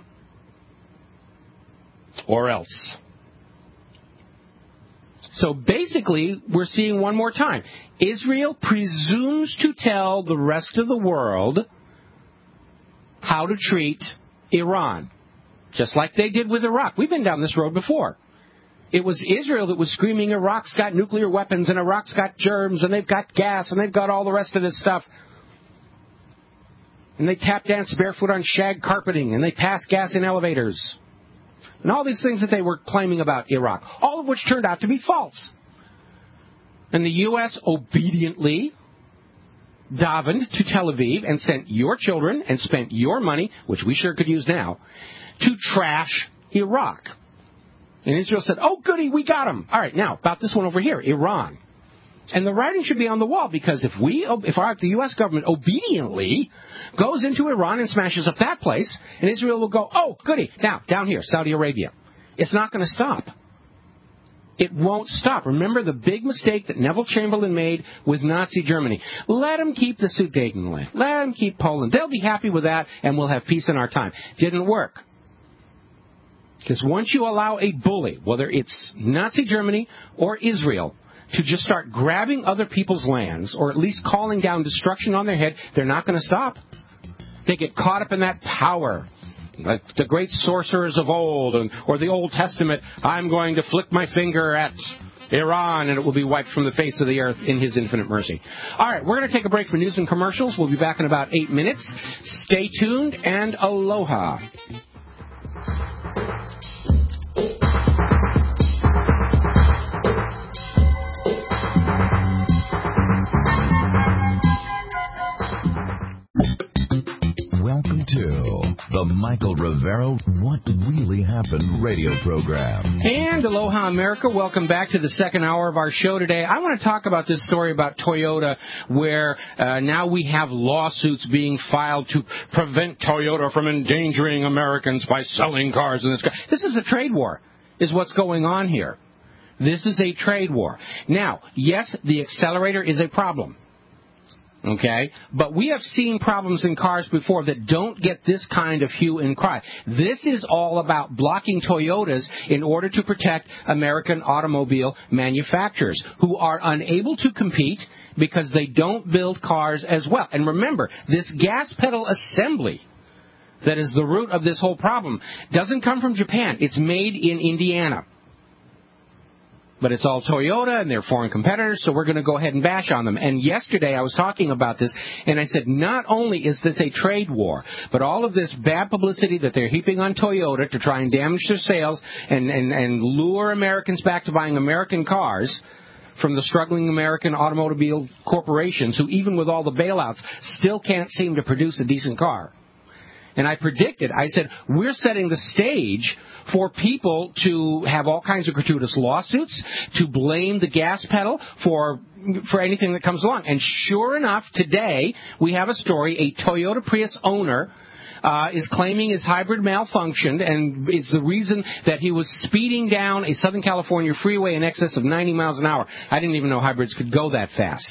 or else. So basically, we're seeing one more time. Israel presumes to tell the rest of the world how to treat Iran, just like they did with Iraq. We've been down this road before. It was Israel that was screaming, Iraq's got nuclear weapons, and Iraq's got germs, and they've got gas, and they've got all the rest of this stuff. And they tap dance barefoot on shag carpeting, and they pass gas in elevators. And all these things that they were claiming about Iraq, all of which turned out to be false. And the U.S. obediently davened to Tel Aviv and sent your children and spent your money, which we sure could use now, to trash Iraq. And Israel said, oh, goody, we got them. All right, now, about this one over here, Iran. And the writing should be on the wall, because if the U.S. government obediently goes into Iran and smashes up that place, and Israel will go, oh, goody, now, down here, Saudi Arabia. It's not going to stop. It won't stop. Remember the big mistake that Neville Chamberlain made with Nazi Germany. Let them keep the Sudetenland. Let them keep Poland. They'll be happy with that, and we'll have peace in our time. Didn't work. Because once you allow a bully, whether it's Nazi Germany or Israel, to just start grabbing other people's lands, or at least calling down destruction on their head, they're not going to stop. They get caught up in that power, like the great sorcerers of old, or the Old Testament, I'm going to flick my finger at Iran, and it will be wiped from the face of the earth in his infinite mercy. All right, we're going to take a break for news and commercials. We'll be back in about 8 minutes. Stay tuned, and aloha. Welcome to the Michael Rivero What Really Happened radio program. And aloha, America. Welcome back to the second hour of our show today. I want to talk about this story about Toyota, where now we have lawsuits being filed to prevent Toyota from endangering Americans by selling cars in this country. This is a trade war, is what's going on here. This is a trade war. Now, yes, the accelerator is a problem. Okay? But we have seen problems in cars before that don't get this kind of hue and cry. This is all about blocking Toyotas in order to protect American automobile manufacturers who are unable to compete because they don't build cars as well. And remember, this gas pedal assembly that is the root of this whole problem doesn't come from Japan. It's made in Indiana. But it's all Toyota and they're foreign competitors, so we're going to go ahead and bash on them. And yesterday I was talking about this, and I said not only is this a trade war, but all of this bad publicity that they're heaping on Toyota to try and damage their sales and lure Americans back to buying American cars from the struggling American automobile corporations who, even with all the bailouts, still can't seem to produce a decent car. And I predicted, I said, we're setting the stage for people to have all kinds of gratuitous lawsuits, to blame the gas pedal for anything that comes along. And sure enough, today we have a story, a Toyota Prius owner is claiming his hybrid malfunctioned, and it's the reason that he was speeding down a Southern California freeway in excess of 90 miles an hour. I didn't even know hybrids could go that fast.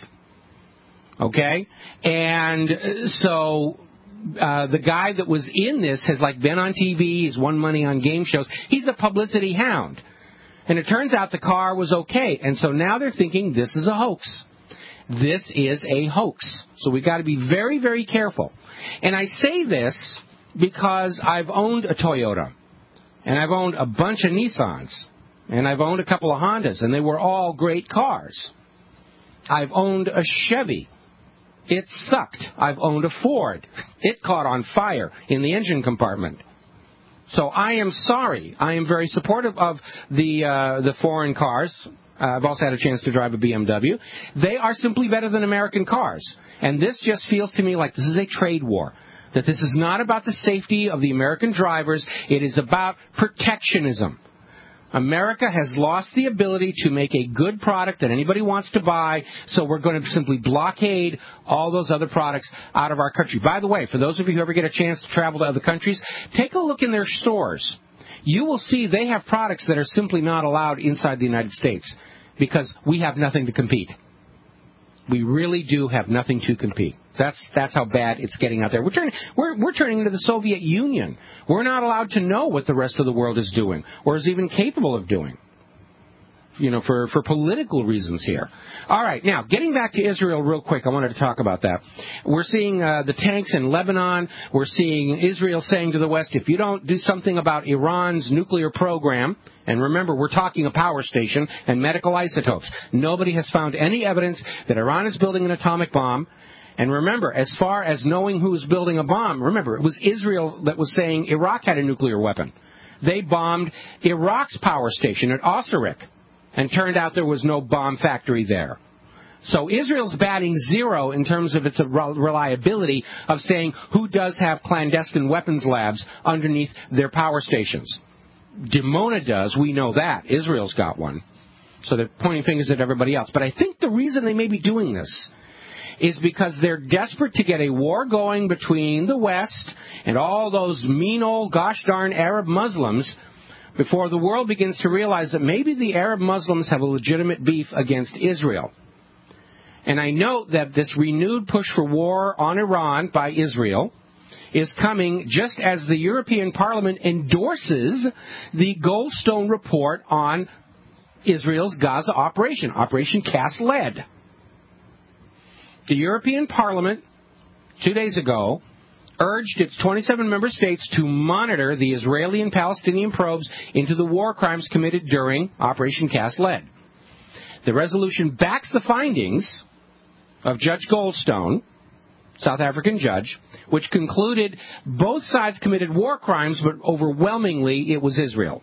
Okay? And so the guy that was in this has been on TV, he's won money on game shows. He's a publicity hound. And it turns out the car was okay. And so now they're thinking this is a hoax. This is a hoax. So we've got to be very, very careful. And I say this because I've owned a Toyota. And I've owned a bunch of Nissans. And I've owned a couple of Hondas. And they were all great cars. I've owned a Chevy. It sucked. I've owned a Ford. It caught on fire in the engine compartment. So I am sorry. I am very supportive of the foreign cars. I've also had a chance to drive a BMW. They are simply better than American cars. And this just feels to me like this is a trade war. That this is not about the safety of the American drivers. It is about protectionism. America has lost the ability to make a good product that anybody wants to buy, so we're going to simply blockade all those other products out of our country. By the way, for those of you who ever get a chance to travel to other countries, take a look in their stores. You will see they have products that are simply not allowed inside the United States because we have nothing to compete. We really do have nothing to compete. That's how bad it's getting out there. We're turning into the Soviet Union. We're not allowed to know what the rest of the world is doing or is even capable of doing. For political reasons here. All right, now, getting back to Israel real quick, I wanted to talk about that. We're seeing the tanks in Lebanon. We're seeing Israel saying to the West, if you don't do something about Iran's nuclear program, and remember, we're talking a power station and medical isotopes. Nobody has found any evidence that Iran is building an atomic bomb. And remember, as far as knowing who's building a bomb, remember, it was Israel that was saying Iraq had a nuclear weapon. They bombed Iraq's power station at Osirik. And turned out there was no bomb factory there. So Israel's batting zero in terms of its reliability of saying who does have clandestine weapons labs underneath their power stations. Dimona does, we know that. Israel's got one. So they're pointing fingers at everybody else. But I think the reason they may be doing this is because they're desperate to get a war going between the West and all those mean old gosh darn Arab Muslims before the world begins to realize that maybe the Arab Muslims have a legitimate beef against Israel. And I note that this renewed push for war on Iran by Israel is coming just as the European Parliament endorses the Goldstone report on Israel's Gaza operation, Operation Cast Lead. The European Parliament, 2 days ago, urged its 27 member states to monitor the Israeli and Palestinian probes into the war crimes committed during Operation Cast Lead. The resolution backs the findings of Judge Goldstone, South African judge, which concluded both sides committed war crimes, but overwhelmingly it was Israel.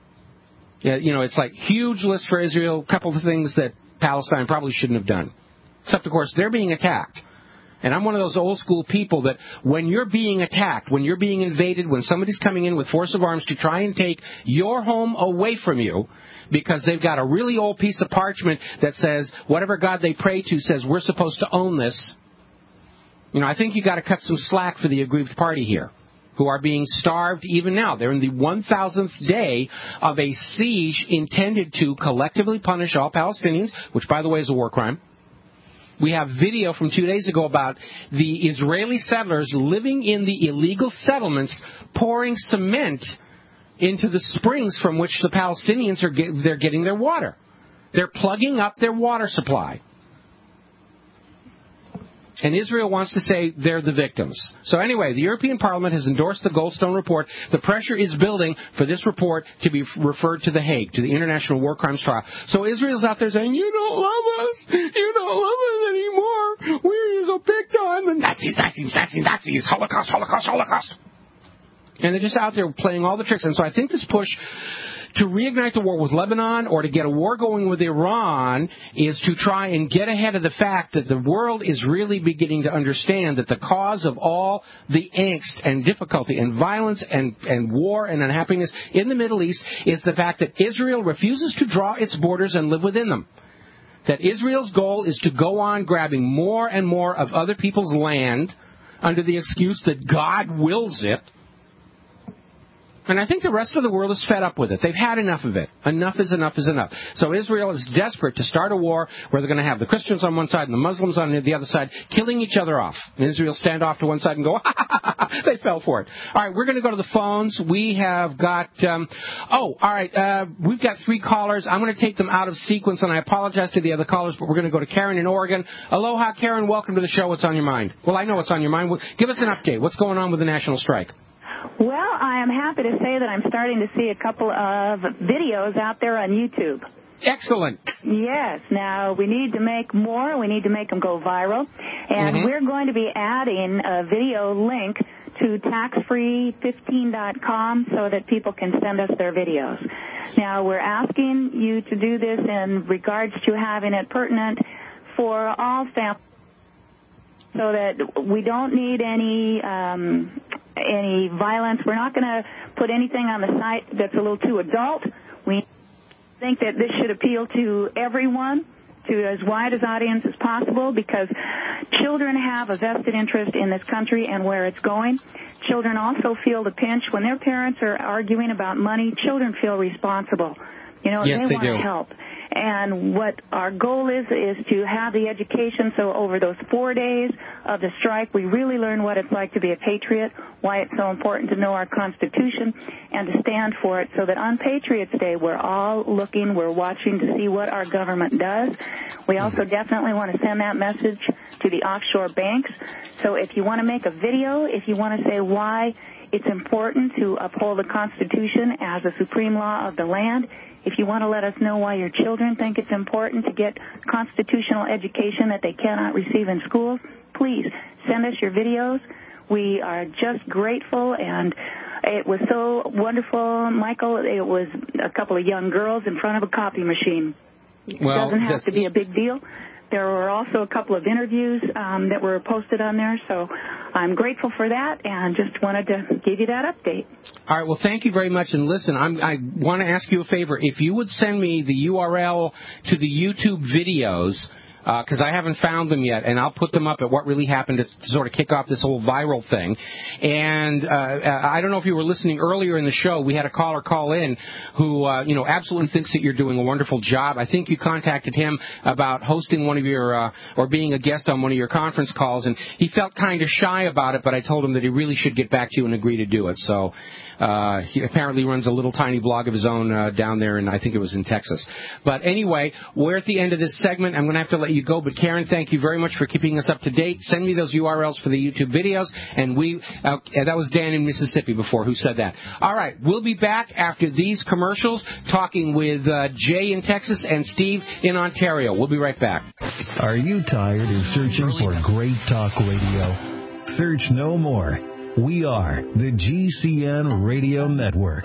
It's like huge list for Israel, a couple of things that Palestine probably shouldn't have done. Except, of course, they're being attacked. And I'm one of those old school people that when you're being attacked, when you're being invaded, when somebody's coming in with force of arms to try and take your home away from you because they've got a really old piece of parchment that says whatever God they pray to says we're supposed to own this, I think you got to cut some slack for the aggrieved party here, who are being starved even now. They're in the 1,000th day of a siege intended to collectively punish all Palestinians, which, by the way, is a war crime. We have video from 2 days ago about the Israeli settlers living in the illegal settlements pouring cement into the springs from which the Palestinians they're getting their water. They're plugging up their water supply. And Israel wants to say they're the victims. So anyway, the European Parliament has endorsed the Goldstone report. The pressure is building for this report to be referred to The Hague, to the International War Crimes Trial. So Israel's out there saying, you don't love us. You don't love us anymore. We're so picked on. The Nazis. Holocaust. And they're just out there playing all the tricks. And so I think this push to reignite the war with Lebanon or to get a war going with Iran is to try and get ahead of the fact that the world is really beginning to understand that the cause of all the angst and difficulty and violence and war and unhappiness in the Middle East is the fact that Israel refuses to draw its borders and live within them. That Israel's goal is to go on grabbing more and more of other people's land under the excuse that God wills it. And I think the rest of the world is fed up with it. They've had enough of it. Enough is enough is enough. So Israel is desperate to start a war where they're going to have the Christians on one side and the Muslims on the other side, killing each other off. And Israel stand off to one side and go, they fell for it. All right, we're going to go to the phones. We have got, we've got 3 callers. I'm going to take them out of sequence, and I apologize to the other callers, but we're going to go to Karen in Oregon. Aloha, Karen. Welcome to the show. What's on your mind? Well, I know what's on your mind. Give us an update. What's going on with the national strike? Well, I am happy to say that I'm starting to see a couple of videos out there on YouTube. Excellent. Yes. Now, we need to make more. We need to make them go viral. And we're going to be adding a video link to taxfree15.com so that people can send us their videos. Now, we're asking you to do this in regards to having it pertinent for all families so that we don't need any violence. We're not going to put anything on the site that's a little too adult. We think that this should appeal to everyone, to as wide an audience as possible, because children have a vested interest in this country and where it's going. Children also feel the pinch. When their parents are arguing about money, children feel responsible. You know, yes, they want to help. And what our goal is to have the education so over those 4 days of the strike, we really learn what it's like to be a patriot, why it's so important to know our Constitution, and to stand for it so that on Patriots Day we're all looking, we're watching to see what our government does. We also definitely want to send that message to the offshore banks. So if you want to make a video, if you want to say why it's important to uphold the Constitution as a supreme law of the land, if you want to let us know why your children think it's important to get constitutional education that they cannot receive in schools, please send us your videos. We are just grateful, and it was so wonderful, Michael. It was a couple of young girls in front of a copy machine. Well, it doesn't have to be a big deal. There were also a couple of interviews that were posted on there, so I'm grateful for that and just wanted to give you that update. All right, well, thank you very much. And listen, I want to ask you a favor. If you would send me the URL to the YouTube videos, because I haven't found them yet, and I'll put them up at What Really Happened to sort of kick off this whole viral thing. And I don't know if you were listening earlier in the show. We had a caller call in who, absolutely thinks that you're doing a wonderful job. I think you contacted him about hosting one of your, or being a guest on one of your conference calls, and he felt kind of shy about it, but I told him that he really should get back to you and agree to do it. So he apparently runs a little tiny blog of his own down there, and I think it was in Texas. But anyway, we're at the end of this segment. I'm going to have to let you go. But Karen, thank you very much for keeping us up to date. Send me those URLs for the YouTube videos. And that was Dan in Mississippi before who said that. All right, we'll be back after these commercials talking with Jay in Texas and Steve in Ontario. We'll be right back. Are you tired of searching for great talk radio? Search no more. We are the GCN Radio Network.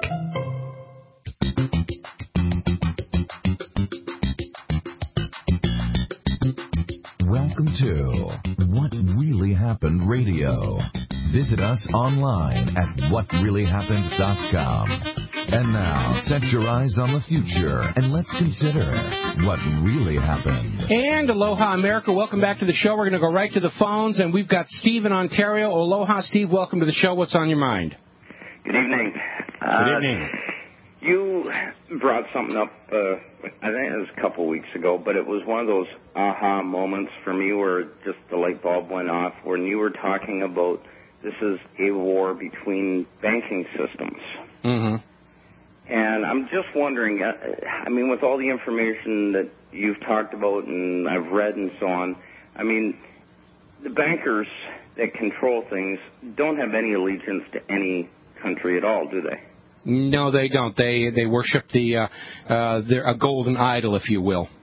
Welcome to What Really Happened Radio. Visit us online at whatreallyhappened.com. And now, set your eyes on the future and let's consider what really happened. And aloha, America. Welcome back to the show. We're going to go right to the phones, and we've got Steve in Ontario. Aloha, Steve. Welcome to the show. What's on your mind? Good evening. Good evening. You brought something up, I think it was a couple weeks ago, but it was one of those aha moments for me where just the light bulb went off when you were talking about this is a war between banking systems. Mm-hmm. And I'm just wondering, I mean, with all the information that you've talked about and I've read and so on, I mean, the bankers that control things don't have any allegiance to any country at all, do they? No, they don't. They worship a golden idol, if you will.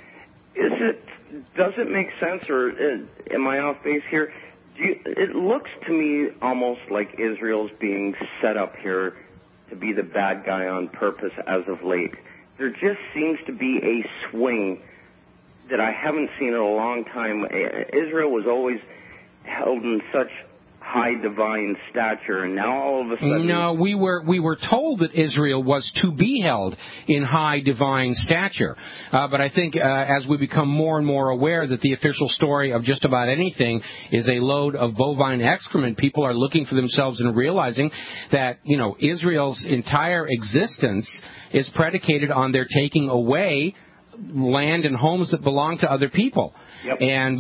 Does it make sense, or am I off base here? It looks to me almost like Israel's being set up here to be the bad guy on purpose as of late. There just seems to be a swing that I haven't seen in a long time. Israel was always held in such high divine stature, and now all of a sudden... No, we were told that Israel was to be held in high divine stature. But I think as we become more and more aware that the official story of just about anything is a load of bovine excrement, people are looking for themselves and realizing that, you know, Israel's entire existence is predicated on their taking away land and homes that belong to other people. Yep.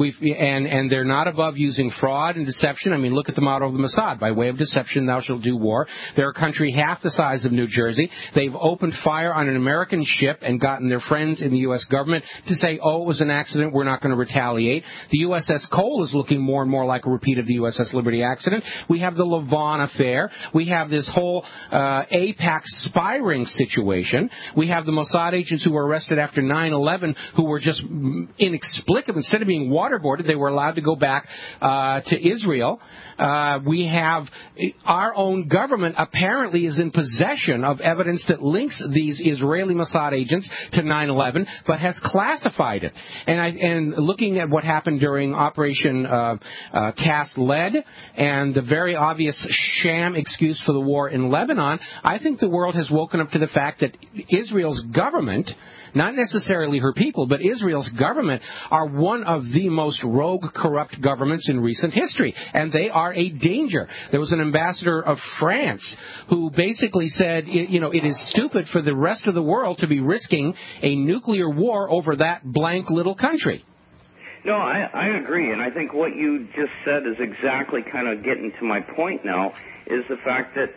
And they're not above using fraud and deception. I mean, look at the motto of the Mossad: by way of deception thou shalt do war. They're a country half the size of New Jersey. They've opened fire on an American ship and gotten their friends in the U.S. government to say, oh, it was an accident, we're not going to retaliate. The USS Cole is looking more and more like a repeat of the USS Liberty accident. We have the Lavon affair. We have this whole AIPAC spy ring situation. We have the Mossad agents who were arrested after 9/11 who were just inexplicable. Instead of being waterboarded, they were allowed to go back to Israel. We have our own government apparently is in possession of evidence that links these Israeli Mossad agents to 9/11, but has classified it. And looking at what happened during Operation Cast Lead and the very obvious sham excuse for the war in Lebanon, I think the world has woken up to the fact that Israel's government, not necessarily her people, but Israel's government, are one of the most rogue, corrupt governments in recent history, and they are a danger. There was an ambassador of France who basically said, you know, it is stupid for the rest of the world to be risking a nuclear war over that blank little country. No, I agree, and I think what you just said is exactly kind of getting to my point now, is the fact that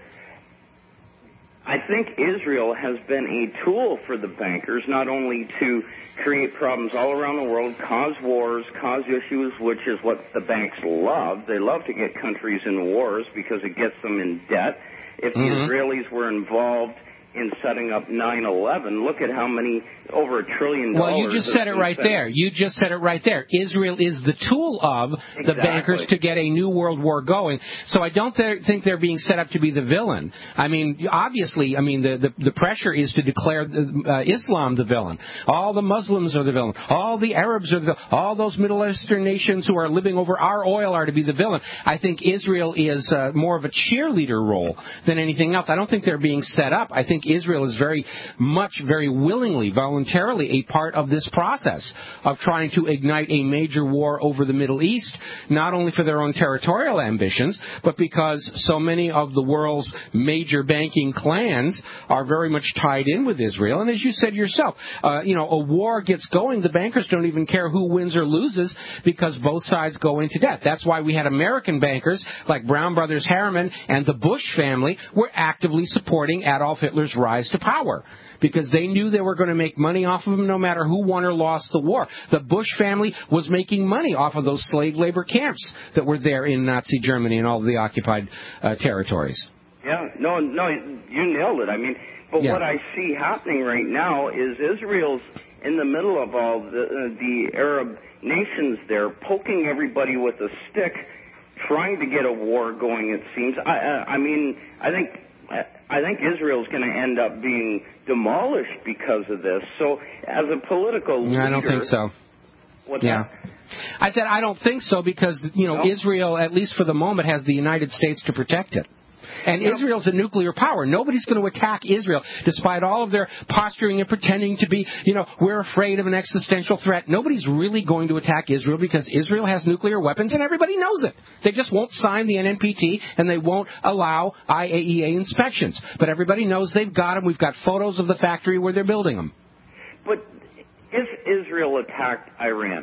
I think Israel has been a tool for the bankers, not only to create problems all around the world, cause wars, cause issues, which is what the banks love. They love to get countries in wars because it gets them in debt. If the Israelis were involved in setting up 9/11, look at how many, over $1 trillion. Well, you just said it right there. You just said it right there. Israel is the tool of the bankers to get a new world war going. So I don't think they're being set up to be the villain. I mean, obviously, the pressure is to declare Islam the villain. All the Muslims are the villain. All the Arabs are the villain. All those Middle Eastern nations who are living over our oil are to be the villain. I think Israel is more of a cheerleader role than anything else. I don't think they're being set up. I think Israel is very willingly, voluntarily a part of this process of trying to ignite a major war over the Middle East, not only for their own territorial ambitions, but because so many of the world's major banking clans are very much tied in with Israel. And as you said yourself, a war gets going, the bankers don't even care who wins or loses because both sides go into debt. That's why we had American bankers like Brown Brothers Harriman and the Bush family were actively supporting Adolf Hitler's rise to power, because they knew they were going to make money off of him no matter who won or lost the war. The Bush family was making money off of those slave labor camps that were there in Nazi Germany and all of the occupied territories. Yeah, no, you nailed it. I mean, but what I see happening right now is Israel's in the middle of all the Arab nations there, poking everybody with a stick, trying to get a war going, it seems. I think Israel's going to end up being demolished because of this. So, as a political leader... I don't think so. What's that? I said I don't think so because, Israel, at least for the moment, has the United States to protect it. And Israel's a nuclear power. Nobody's going to attack Israel, despite all of their posturing and pretending to be, we're afraid of an existential threat. Nobody's really going to attack Israel because Israel has nuclear weapons and everybody knows it. They just won't sign the NNPT and they won't allow IAEA inspections. But everybody knows they've got them. We've got photos of the factory where they're building them. But if Israel attacked Iran,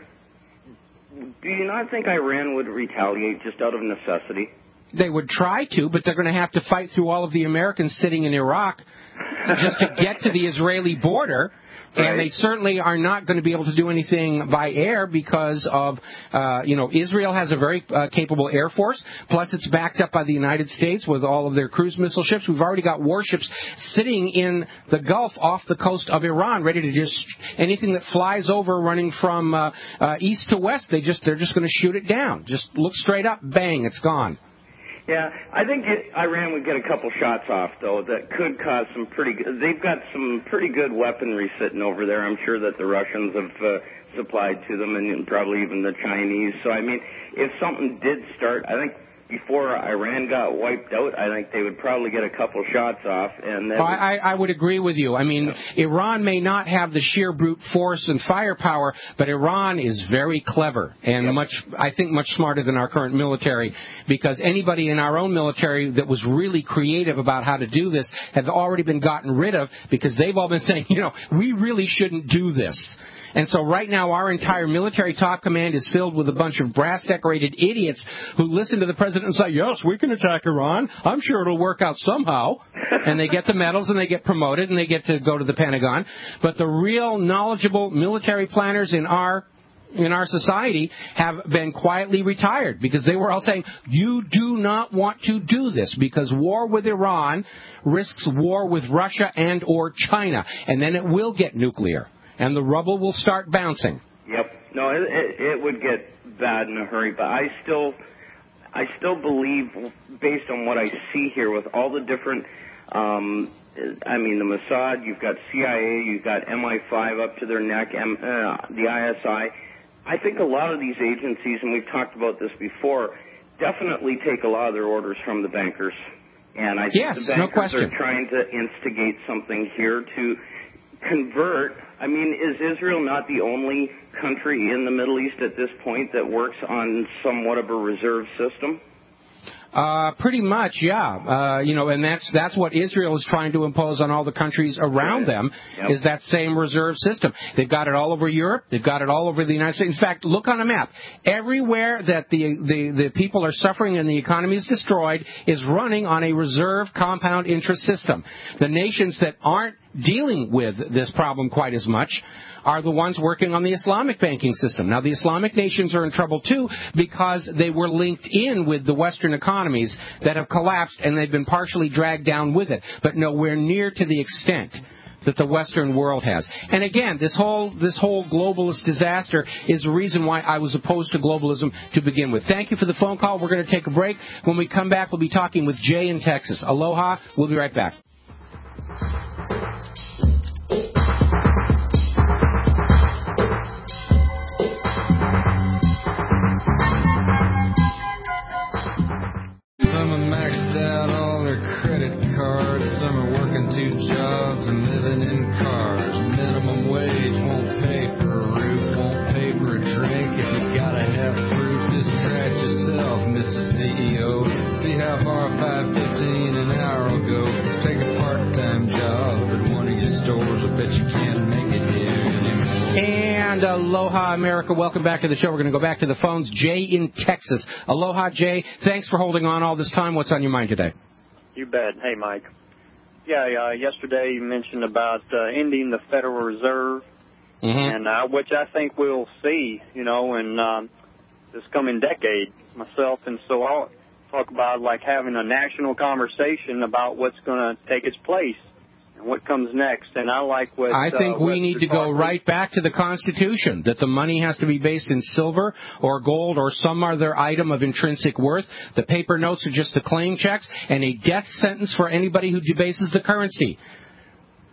do you not think Iran would retaliate just out of necessity? They would try to, but they're going to have to fight through all of the Americans sitting in Iraq just to get to the Israeli border. Right. And they certainly are not going to be able to do anything by air because of, Israel has a very capable Air Force. Plus, it's backed up by the United States with all of their cruise missile ships. We've already got warships sitting in the Gulf off the coast of Iran, ready to just anything that flies over, running from east to west. They're just going to shoot it down. Just look straight up, bang, it's gone. Yeah, I think Iran would get a couple shots off, though, that could cause some pretty good... They've got some pretty good weaponry sitting over there. I'm sure that the Russians have supplied to them, and probably even the Chinese. So, I mean, if something did start, I think before Iran got wiped out, I think they would probably get a couple shots off. And I would agree with you. I mean, Iran may not have the sheer brute force and firepower, but Iran is very clever and much smarter than our current military, because anybody in our own military that was really creative about how to do this have already been gotten rid of, because they've all been saying, we really shouldn't do this. And so right now our entire military top command is filled with a bunch of brass-decorated idiots who listen to the president and say, yes, we can attack Iran. I'm sure it'll work out somehow. And they get the medals and they get promoted and they get to go to the Pentagon. But the real knowledgeable military planners in our society have been quietly retired, because they were all saying, you do not want to do this, because war with Iran risks war with Russia and or China. And then it will get nuclear. And the rubble will start bouncing. Yep. No, it would get bad in a hurry. But I still believe, based on what I see here, with all the different, the Mossad, you've got CIA, you've got MI5 up to their neck, the ISI. I think a lot of these agencies, and we've talked about this before, definitely take a lot of their orders from the bankers. And I think the bankers are trying to instigate something here to convert. I mean, is Israel not the only country in the Middle East at this point that works on somewhat of a reserve system? Pretty much, yeah. And that's what Israel is trying to impose on all the countries around them, is that same reserve system. They've got it all over Europe. They've got it all over the United States. In fact, look on a map. Everywhere that the people are suffering and the economy is destroyed is running on a reserve compound interest system. The nations that aren't dealing with this problem quite as much are the ones working on the Islamic banking system. Now, the Islamic nations are in trouble, too, because they were linked in with the Western economies that have collapsed, and they've been partially dragged down with it, but nowhere near to the extent that the Western world has. And again, this whole globalist disaster is the reason why I was opposed to globalism to begin with. Thank you for the phone call. We're going to take a break. When we come back, we'll be talking with Jay in Texas. Aloha. We'll be right back. Some are maxed out all their credit cards. Some are working 2 jobs and living in cars. Minimum wage won't pay for a roof, won't pay for a drink. If you gotta have proof, just try it yourself, Mr. CEO. See how far 5.15 an hour will go. Take a part-time job at one of your stores. I bet you can't make it here anymore. And aloha, America. Welcome back to the show. We're going to go back to the phones. Jay in Texas. Aloha, Jay. Thanks for holding on all this time. What's on your mind today? You bet. Hey, Mike. Yeah, yesterday you mentioned about ending the Federal Reserve, and which I think we'll see, in this coming decade myself. And so I'll talk about, like, having a national conversation about what's going to take its place and what comes next. And I like what I think we need to go right back to the Constitution, that the money has to be based in silver or gold or some other item of intrinsic worth. The paper notes are just the claim checks, and a death sentence for anybody who debases the currency.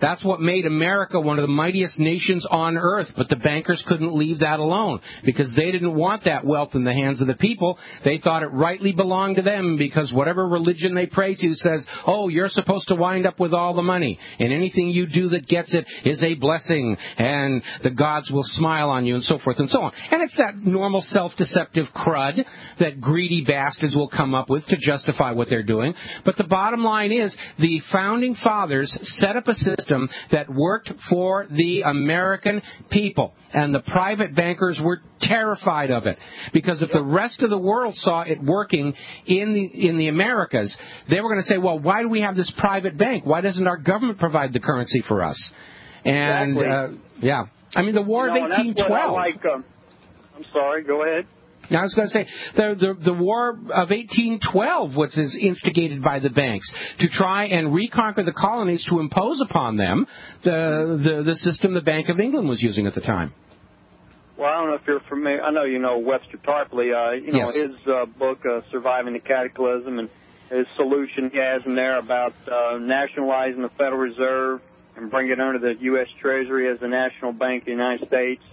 That's what made America one of the mightiest nations on earth, but the bankers couldn't leave that alone because they didn't want that wealth in the hands of the people. They thought it rightly belonged to them because whatever religion they pray to says, oh, you're supposed to wind up with all the money, and anything you do that gets it is a blessing, and the gods will smile on you, and so forth and so on. And it's that normal self-deceptive crud that greedy bastards will come up with to justify what they're doing. But the bottom line is the Founding Fathers set up a system that worked for the American people, and the private bankers were terrified of it because if the rest of the world saw it working in the Americas, they were going to say, well, why do we have this private bank? Why doesn't our government provide the currency for us? And yeah, I mean the War of 1812. I'm sorry, go ahead. I was going to say, the War of 1812 was instigated by the banks to try and reconquer the colonies to impose upon them the system the Bank of England was using at the time. Well, I don't know if you're familiar. I know you know Webster Tarpley. Yes. His book, Surviving the Cataclysm, and his solution he has in there about nationalizing the Federal Reserve and bringing it under the U.S. Treasury as the national bank of the United States.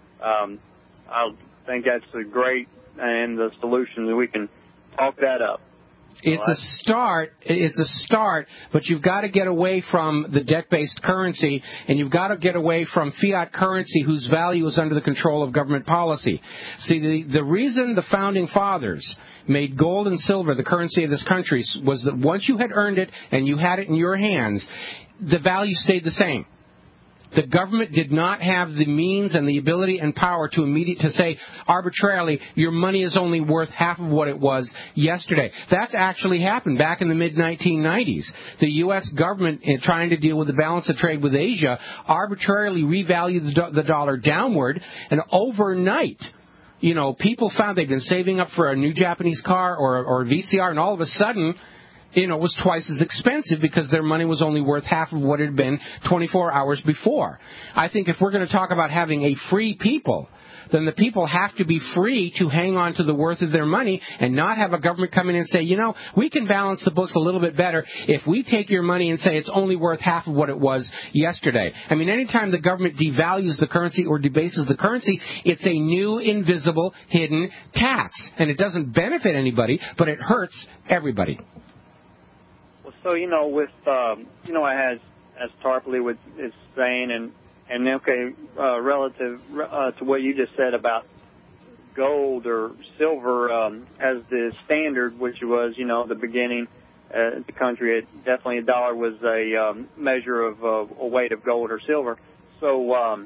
I think that's a great and the solution that we can talk that up. It's a start, but you've got to get away from the debt-based currency, and you've got to get away from fiat currency whose value is under the control of government policy. See, the reason the Founding Fathers made gold and silver the currency of this country was that once you had earned it and you had it in your hands, the value stayed the same. The government did not have the means and the ability and power to say arbitrarily, your money is only worth half of what it was yesterday. That's actually happened back in the mid-1990s. The U.S. government, in trying to deal with the balance of trade with Asia, arbitrarily revalued the dollar downward, and overnight, people found they'd been saving up for a new Japanese car or a VCR, and all of a sudden, it was twice as expensive because their money was only worth half of what it had been 24 hours before. I think if we're going to talk about having a free people, then the people have to be free to hang on to the worth of their money and not have a government come in and say, we can balance the books a little bit better if we take your money and say it's only worth half of what it was yesterday. I mean, anytime the government devalues the currency or debases the currency, it's a new, invisible, hidden tax. And it doesn't benefit anybody, but it hurts everybody. So, with, as Tarpley is saying, and okay, relative to what you just said about gold or silver as the standard, which was, the beginning, the country, definitely a dollar was a measure of a weight of gold or silver. So,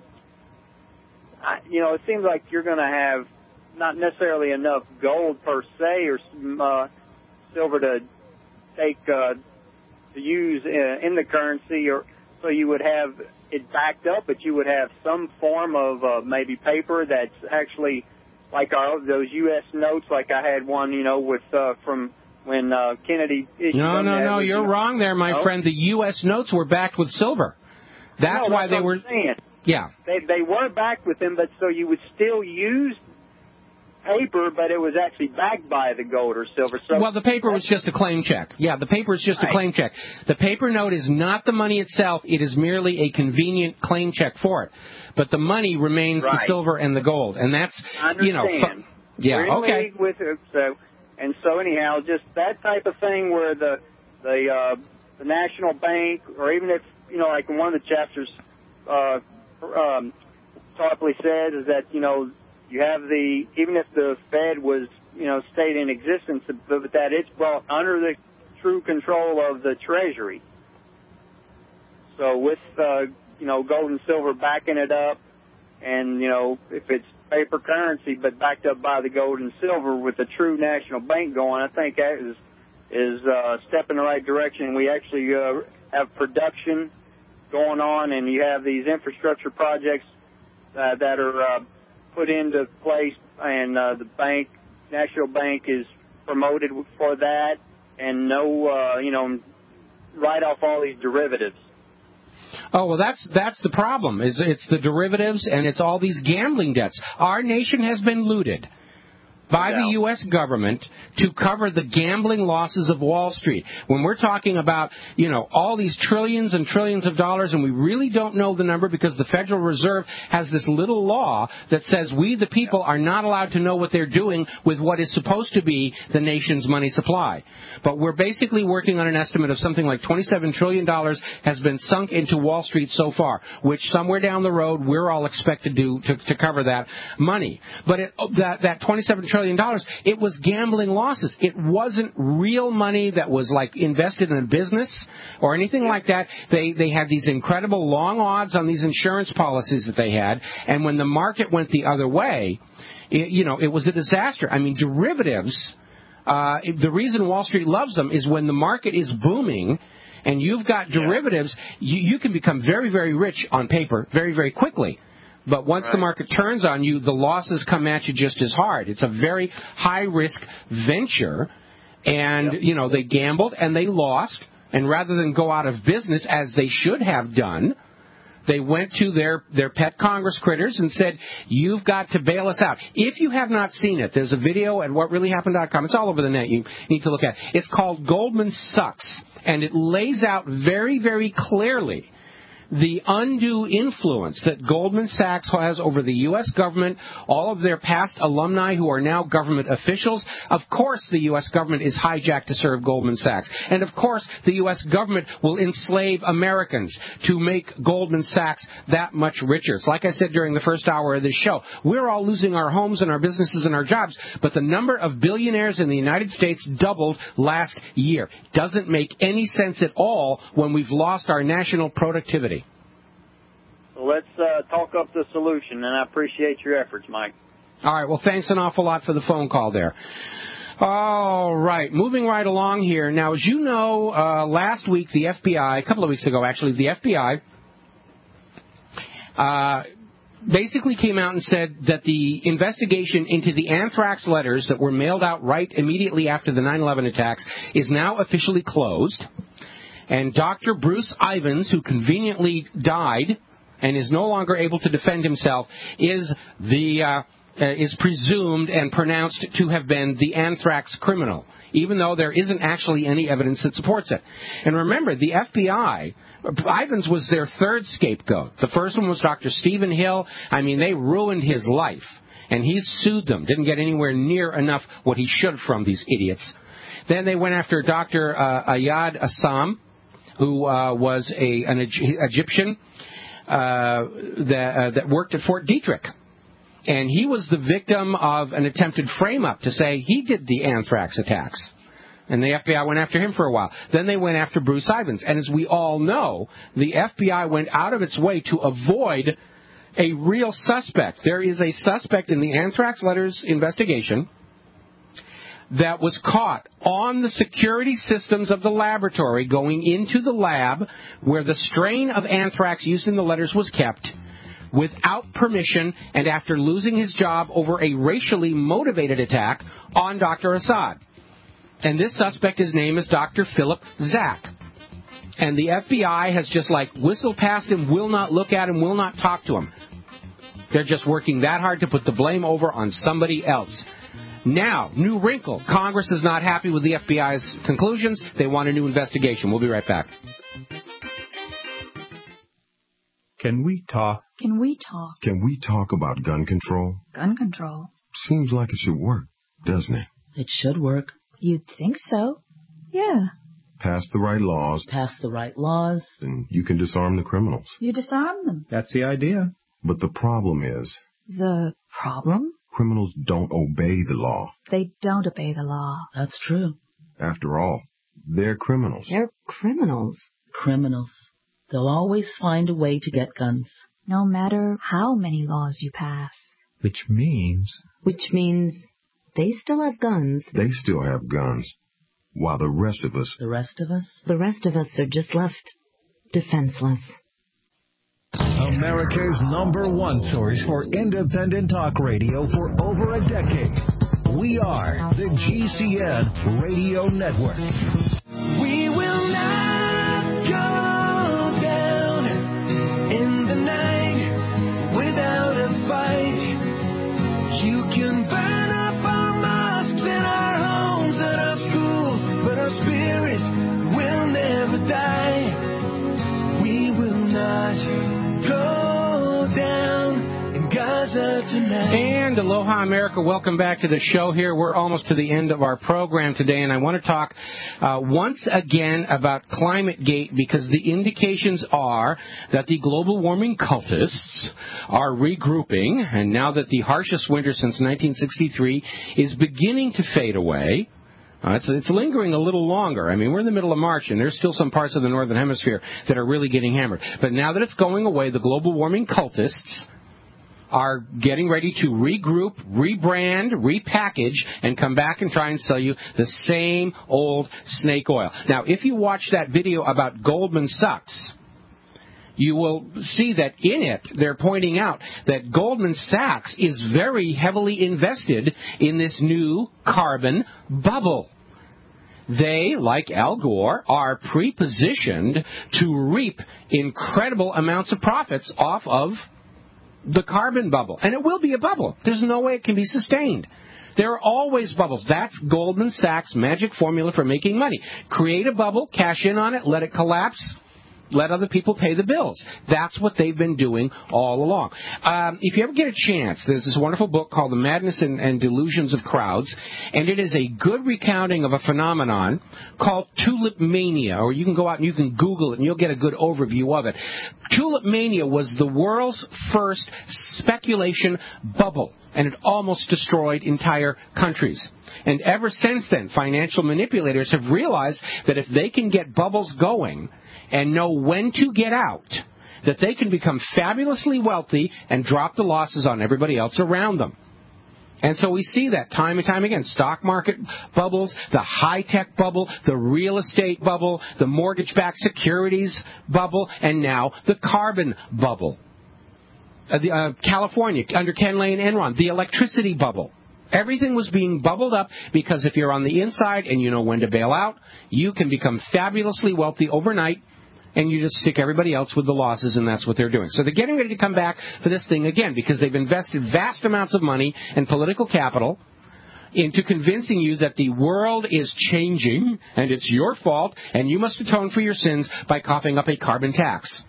it seems like you're going to have not necessarily enough gold per se or silver to take to use in the currency, or so you would have it backed up, but you would have some form of maybe paper that's actually like those U.S. notes. Like I had one, with from when Kennedy issued them. No, you're wrong there, my friend. The U.S. notes were backed with silver. That's why they were. Saying. Yeah, they were backed with them, but so you would still use paper, but it was actually backed by the gold or silver. So well, the paper was just a claim check. Yeah, the paper is just a claim check. The paper note is not the money itself. It is merely a convenient claim check for it. But the money remains the silver and the gold. And that's, I understand. Yeah, we're in okay. league with it, so anyhow, just that type of thing where the national bank, or even if, like in one of the chapters, Tarpley said is that, you have even if the Fed was, stayed in existence, but that it's brought under the true control of the Treasury. So with, gold and silver backing it up, and, if it's paper currency but backed up by the gold and silver with the true national bank going, I think that is a step in the right direction. We actually have production going on, and you have these infrastructure projects that are put into place, and the national bank is promoted for that, and write off all these derivatives. Oh, well, that's the problem. It's the derivatives, and it's all these gambling debts. Our nation has been looted. by the U.S. government to cover the gambling losses of Wall Street. When we're talking about, all these trillions and trillions of dollars, and we really don't know the number because the Federal Reserve has this little law that says we, the people, are not allowed to know what they're doing with what is supposed to be the nation's money supply. But we're basically working on an estimate of something like $27 trillion has been sunk into Wall Street so far, which somewhere down the road we're all expected to cover that money. But that $27 trillion, it was gambling losses. It wasn't real money that was like invested in a business or anything like that. They had these incredible long odds on these insurance policies that they had, and when the market went the other way, it was a disaster. I mean, derivatives, the reason Wall Street loves them is when the market is booming and you've got derivatives, you can become very, very rich on paper very, very quickly. But once the market turns on you, the losses come at you just as hard. It's a very high-risk venture, and, they gambled and they lost, and rather than go out of business as they should have done, they went to their pet Congress critters and said, you've got to bail us out. If you have not seen it, there's a video at whatreallyhappened.com. It's all over the net. You need to look at it. It's called Goldman Sucks, and it lays out very, very clearly the undue influence that Goldman Sachs has over the U.S. government, all of their past alumni who are now government officials. Of course the U.S. government is hijacked to serve Goldman Sachs. And of course the U.S. government will enslave Americans to make Goldman Sachs that much richer. It's like I said during the first hour of this show, we're all losing our homes and our businesses and our jobs, but the number of billionaires in the United States doubled last year. Doesn't make any sense at all when we've lost our national productivity. So let's talk up the solution, and I appreciate your efforts, Mike. All right. Well, thanks an awful lot for the phone call there. All right. Moving right along here. Now, as you know, last week, the FBI, a couple of weeks ago, actually, the FBI basically came out and said that the investigation into the anthrax letters that were mailed out right immediately after the 9/11 attacks is now officially closed. And Dr. Bruce Ivins, who conveniently died and is no longer able to defend himself, is presumed and pronounced to have been the anthrax criminal, even though there isn't actually any evidence that supports it. And remember, the FBI, Ivins was their third scapegoat. The first one was Dr. Stephen Hill. I mean, they ruined his life, and he sued them. Didn't get anywhere near enough what he should from these idiots. Then they went after Dr. Ayad Assam, who was an Egyptian that worked at Fort Detrick. And he was the victim of an attempted frame-up to say he did the anthrax attacks. And the FBI went after him for a while. Then they went after Bruce Ivins. And as we all know, the FBI went out of its way to avoid a real suspect. There is a suspect in the anthrax letters investigation that was caught on the security systems of the laboratory going into the lab where the strain of anthrax used in the letters was kept without permission and after losing his job over a racially motivated attack on Dr. Assad. And this suspect, his name is Dr. Philip Zak. And the FBI has just whistled past him, will not look at him, will not talk to him. They're just working that hard to put the blame over on somebody else. Now, new wrinkle. Congress is not happy with the FBI's conclusions. They want a new investigation. We'll be right back. Can we talk? Can we talk? Can we talk about gun control? Gun control? Seems like it should work, doesn't it? It should work. You'd think so. Yeah. Pass the right laws. Pass the right laws. And you can disarm the criminals. You disarm them. That's the idea. But the problem is... The problem? Criminals don't obey the law. They don't obey the law. That's true. After all, they're criminals. They're criminals. Criminals. They'll always find a way to get guns. No matter how many laws you pass. Which means they still have guns. They still have guns. While the rest of us... The rest of us are just left defenseless. America's #1 source for independent talk radio for over a decade. We are the GCN Radio Network. We will not go down in the night without a fight. You can burn up our Aloha, America. Welcome back to the show here. We're almost to the end of our program today, and I want to talk once again about ClimateGate because the indications are that the global warming cultists are regrouping, and now that the harshest winter since 1963 is beginning to fade away, it's lingering a little longer. I mean, we're in the middle of March, and there's still some parts of the Northern Hemisphere that are really getting hammered. But now that it's going away, the global warming cultists are getting ready to regroup, rebrand, repackage, and come back and try and sell you the same old snake oil. Now, if you watch that video about Goldman Sachs, you will see that in it they're pointing out that Goldman Sachs is very heavily invested in this new carbon bubble. They, like Al Gore, are pre-positioned to reap incredible amounts of profits off of the carbon bubble. And it will be a bubble. There's no way it can be sustained. There are always bubbles. That's Goldman Sachs' magic formula for making money. Create a bubble, cash in on it, let it collapse, let other people pay the bills. That's what they've been doing all along. If you ever get a chance, there's this wonderful book called The Madness and Delusions of Crowds, and it is a good recounting of a phenomenon called tulip mania, or you can go out and you can Google it and you'll get a good overview of it. Tulip mania was the world's first speculation bubble, and it almost destroyed entire countries. And ever since then, financial manipulators have realized that if they can get bubbles going and know when to get out, that they can become fabulously wealthy and drop the losses on everybody else around them. And so we see that time and time again. Stock market bubbles, the high-tech bubble, the real estate bubble, the mortgage-backed securities bubble, and now the carbon bubble. California, under Ken Lay and Enron, the electricity bubble. Everything was being bubbled up because if you're on the inside and you know when to bail out, you can become fabulously wealthy overnight, and you just stick everybody else with the losses, and that's what they're doing. So they're getting ready to come back for this thing again because they've invested vast amounts of money and political capital into convincing you that the world is changing and it's your fault and you must atone for your sins by coughing up a carbon tax.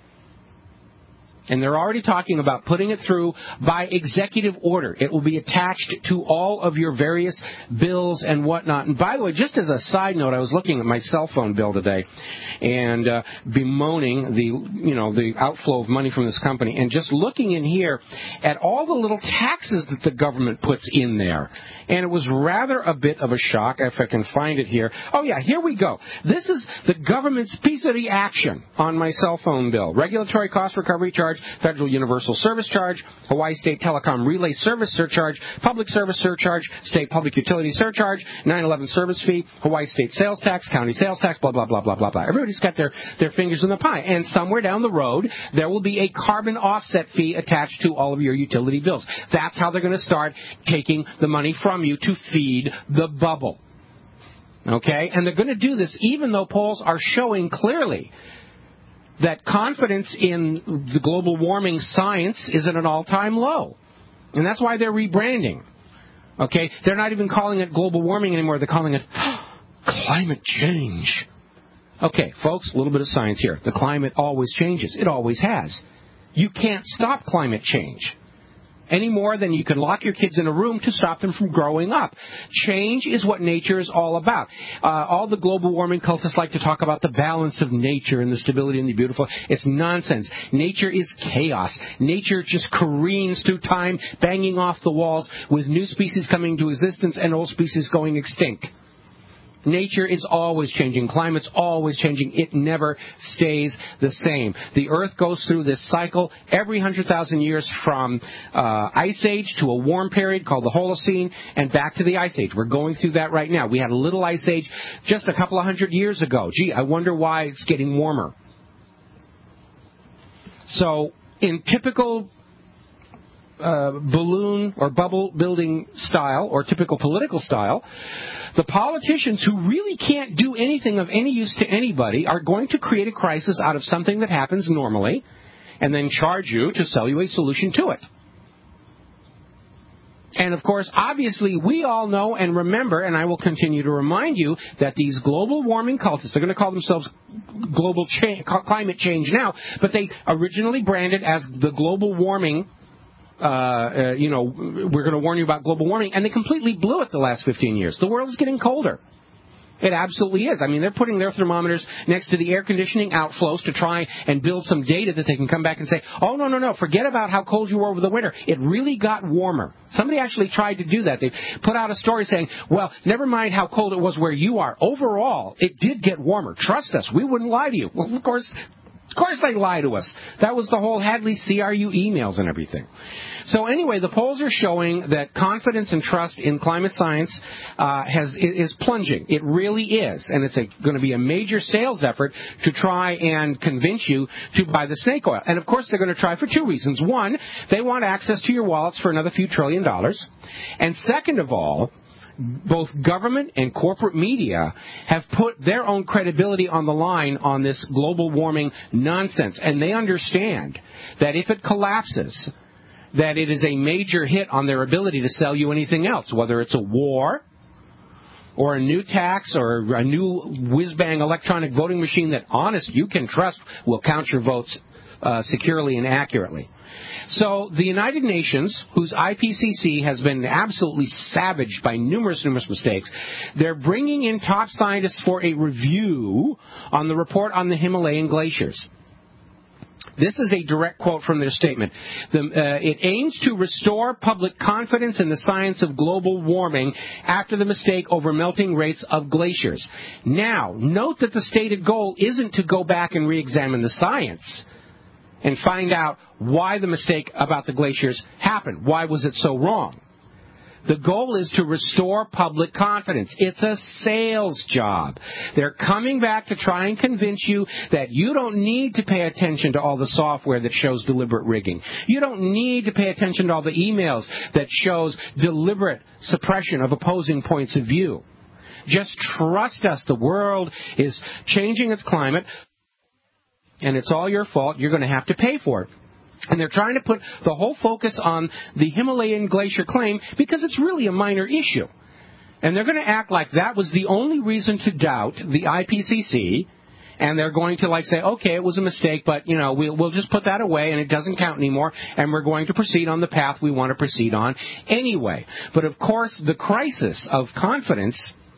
And they're already talking about putting it through by executive order. It will be attached to all of your various bills and whatnot. And by the way, just as a side note, I was looking at my cell phone bill today and bemoaning the outflow of money from this company, and just looking in here at all the little taxes that the government puts in there. And it was rather a bit of a shock, if I can find it here. Oh, yeah, here we go. This is the government's piece of the action on my cell phone bill. Regulatory cost recovery charge, Federal Universal Service Charge, Hawaii State Telecom Relay Service Surcharge, Public Service Surcharge, State Public Utility Surcharge, 9/11 Service Fee, Hawaii State Sales Tax, County Sales Tax, blah, blah, blah, blah, blah, blah. Everybody's got their fingers in the pie. And somewhere down the road, there will be a carbon offset fee attached to all of your utility bills. That's how they're going to start taking the money from you to feed the bubble. Okay? And they're going to do this even though polls are showing clearly that confidence in the global warming science is at an all-time low. And that's why they're rebranding. Okay? They're not even calling it global warming anymore. They're calling it climate change. Okay, folks, a little bit of science here. The climate always changes. It always has. You can't stop climate change any more than you can lock your kids in a room to stop them from growing up. Change is what nature is all about. All the global warming cultists like to talk about the balance of nature and the stability and the beautiful. It's nonsense. Nature is chaos. Nature just careens through time, banging off the walls with new species coming to existence and old species going extinct. Nature is always changing. Climate's always changing. It never stays the same. The Earth goes through this cycle every 100,000 years from Ice Age to a warm period called the Holocene and back to the Ice Age. We're going through that right now. We had a little Ice Age just a couple of hundred years ago. Gee, I wonder why it's getting warmer. So in typical balloon or bubble building style or typical political style, the politicians who really can't do anything of any use to anybody are going to create a crisis out of something that happens normally and then charge you to sell you a solution to it. And, of course, obviously, we all know and remember, and I will continue to remind you, that these global warming cultists, they're going to call themselves climate change now, but they originally branded as the global warming we're going to warn you about global warming, and they completely blew it the last 15 years. The world is getting colder. It absolutely is. I mean, they're putting their thermometers next to the air conditioning outflows to try and build some data that they can come back and say, oh, no, forget about how cold you were over the winter. It really got warmer. Somebody actually tried to do that. They put out a story saying, well, never mind how cold it was where you are. Overall, it did get warmer. Trust us. We wouldn't lie to you. Well, of course they lie to us. That was the whole Hadley CRU emails and everything. So anyway, the polls are showing that confidence and trust in climate science is plunging. It really is. And it's going to be a major sales effort to try and convince you to buy the snake oil. And of course, they're going to try for two reasons. One, they want access to your wallets for another few $1 trillion. And second of all, both government and corporate media have put their own credibility on the line on this global warming nonsense. And they understand that if it collapses, that it is a major hit on their ability to sell you anything else, whether it's a war or a new tax or a new whiz-bang electronic voting machine that, honest, you can trust will count your votes securely and accurately. So the United Nations, whose IPCC has been absolutely savaged by numerous mistakes, they're bringing in top scientists for a review on the report on the Himalayan glaciers. This is a direct quote from their statement. It aims to restore public confidence in the science of global warming after the mistake over melting rates of glaciers. Now, note that the stated goal isn't to go back and re-examine the science and find out why the mistake about the glaciers happened. Why was it so wrong? The goal is to restore public confidence. It's a sales job. They're coming back to try and convince you that you don't need to pay attention to all the software that shows deliberate rigging. You don't need to pay attention to all the emails that shows deliberate suppression of opposing points of view. Just trust us. The world is changing its climate, and it's all your fault. You're going to have to pay for it. And they're trying to put the whole focus on the Himalayan glacier claim because it's really a minor issue. And they're going to act like that was the only reason to doubt the IPCC. And they're going to say, okay, it was a mistake, but, we'll just put that away and it doesn't count anymore. And we're going to proceed on the path we want to proceed on anyway. But, of course, the crisis of confidence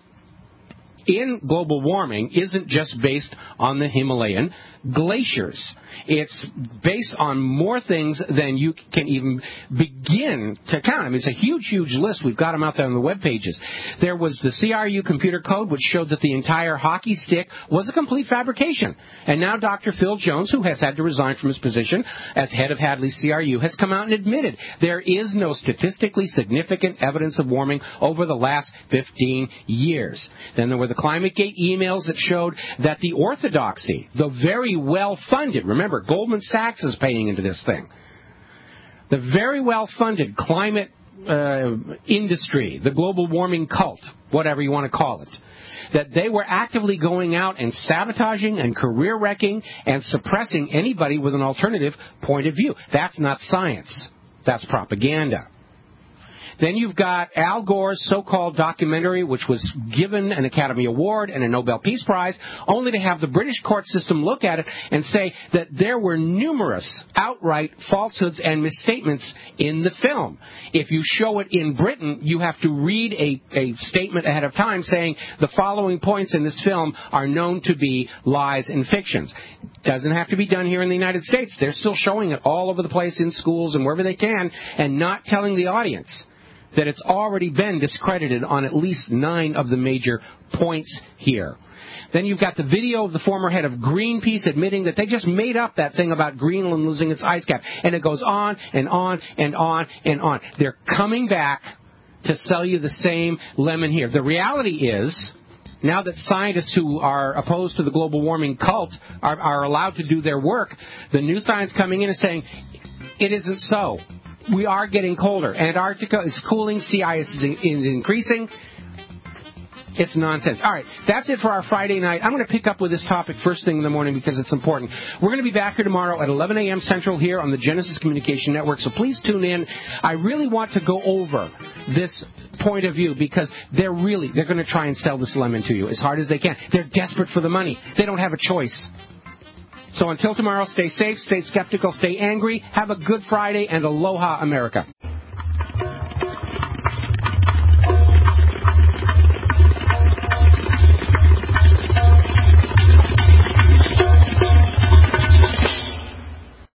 in global warming isn't just based on the Himalayan glaciers. It's based on more things than you can even begin to count. I mean, it's a huge, huge list. We've got them out there on the web pages. There was the CRU computer code, which showed that the entire hockey stick was a complete fabrication. And now Dr. Phil Jones, who has had to resign from his position as head of Hadley CRU, has come out and admitted there is no statistically significant evidence of warming over the last 15 years. Then there were the ClimateGate emails that showed that the orthodoxy, the very well-funded, remember, Goldman Sachs is paying into this thing, the very well-funded climate industry, the global warming cult, whatever you want to call it, that they were actively going out and sabotaging and career-wrecking and suppressing anybody with an alternative point of view. That's not science. That's propaganda. Then you've got Al Gore's so-called documentary, which was given an Academy Award and a Nobel Peace Prize, only to have the British court system look at it and say that there were numerous outright falsehoods and misstatements in the film. If you show it in Britain, you have to read a statement ahead of time saying the following points in this film are known to be lies and fictions. Doesn't have to be done here in the United States. They're still showing it all over the place in schools and wherever they can and not telling the audience that it's already been discredited on at least 9 of the major points here. Then you've got the video of the former head of Greenpeace admitting that they just made up that thing about Greenland losing its ice cap. And it goes on and on and on and on. They're coming back to sell you the same lemon here. The reality is, now that scientists who are opposed to the global warming cult are allowed to do their work, the new science coming in is saying, it isn't so. We are getting colder. Antarctica is cooling. Sea ice is increasing. It's nonsense. All right, that's it for our Friday night. I'm going to pick up with this topic first thing in the morning because it's important. We're going to be back here tomorrow at 11 a.m. Central here on the Genesis Communication Network, so please tune in. I really want to go over this point of view because they're going to try and sell this lemon to you as hard as they can. They're desperate for the money. They don't have a choice. So until tomorrow, stay safe, stay skeptical, stay angry. Have a good Friday, and aloha, America.